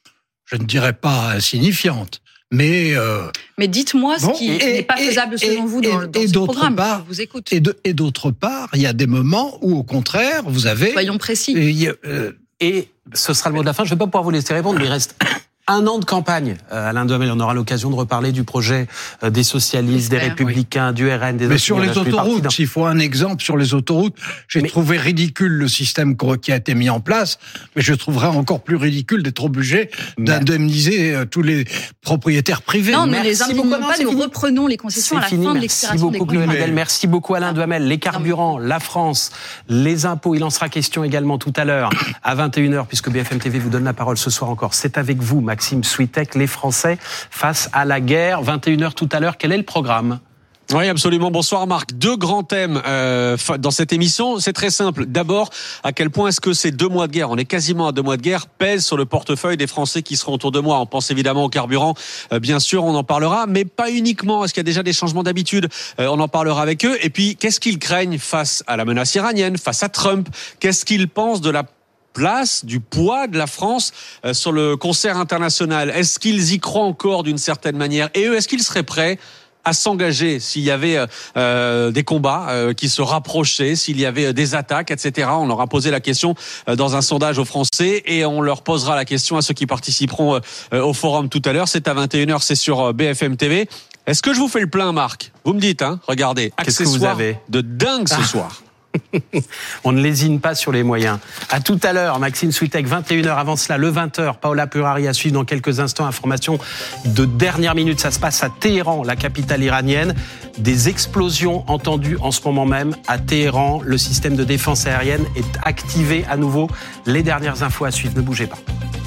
je ne dirais pas insignifiantes, mais euh, mais dites-moi ce bon, qui et, n'est pas et, faisable et, selon vous dans, et, dans et ce d'autre programme. Part, je vous écoute. Et, de, et d'autre part, il y a des moments où, au contraire, vous avez... Soyons précis. Et, euh, et ce sera le mot de la fin. Je ne vais pas pouvoir vous laisser répondre, mais il reste Un an de campagne, euh, Alain Duhamel, on aura l'occasion de reparler du projet euh, des socialistes, des républicains, oui. du R N, des Mais sur les autoroutes, s'il faut un exemple sur les autoroutes, j'ai mais... trouvé ridicule le système qui a été mis en place, mais je trouverais encore plus ridicule d'être obligé d'indemniser euh, tous les propriétaires privés. Non, mais les indemnisons pas, nous reprenons les concessions à la fini. fin de Merci l'expiration beaucoup, des contrats. Merci beaucoup Alain Duhamel. Les carburants, la France, les impôts, il en sera question également tout à l'heure à vingt et une heures, puisque B F M T V vous donne la parole ce soir encore. C'est avec vous, Maxime Switek, les Français face à la guerre. vingt et une heures tout à l'heure, quel est le programme ? Oui, absolument. Bonsoir Marc. Deux grands thèmes euh, dans cette émission. C'est très simple. D'abord, à quel point est-ce que ces deux mois de guerre, on est quasiment à deux mois de guerre, pèsent sur le portefeuille des Français qui seront autour de moi. On pense évidemment au carburant, euh, bien sûr, on en parlera, mais pas uniquement. Est-ce qu'il y a déjà des changements d'habitude ? euh, On en parlera avec eux. Et puis, qu'est-ce qu'ils craignent face à la menace iranienne, face à Trump ? Qu'est-ce qu'ils pensent de la place, du poids de la France euh, sur le concert international ? Est-ce qu'ils y croient encore d'une certaine manière ? Et eux, est-ce qu'ils seraient prêts à s'engager s'il y avait euh, des combats euh, qui se rapprochaient, s'il y avait des attaques, et cetera. On leur a posé la question euh, dans un sondage aux Français et on leur posera la question à ceux qui participeront euh, au forum tout à l'heure. C'est à vingt et une heures, c'est sur B F M T V. Est-ce que je vous fais le plein, Marc ? Vous me dites, hein ? Regardez, accessoires de dingue ce ah. soir. On ne lésine pas sur les moyens. À tout à l'heure, Maxime Switek, vingt et une heures. Avant cela, le vingt heures, Paola Purari à suivre dans quelques instants. Information de dernière minute, ça se passe à Téhéran, la capitale iranienne. Des explosions entendues en ce moment même à Téhéran. Le système de défense aérienne est activé à nouveau. Les dernières infos à suivre, ne bougez pas.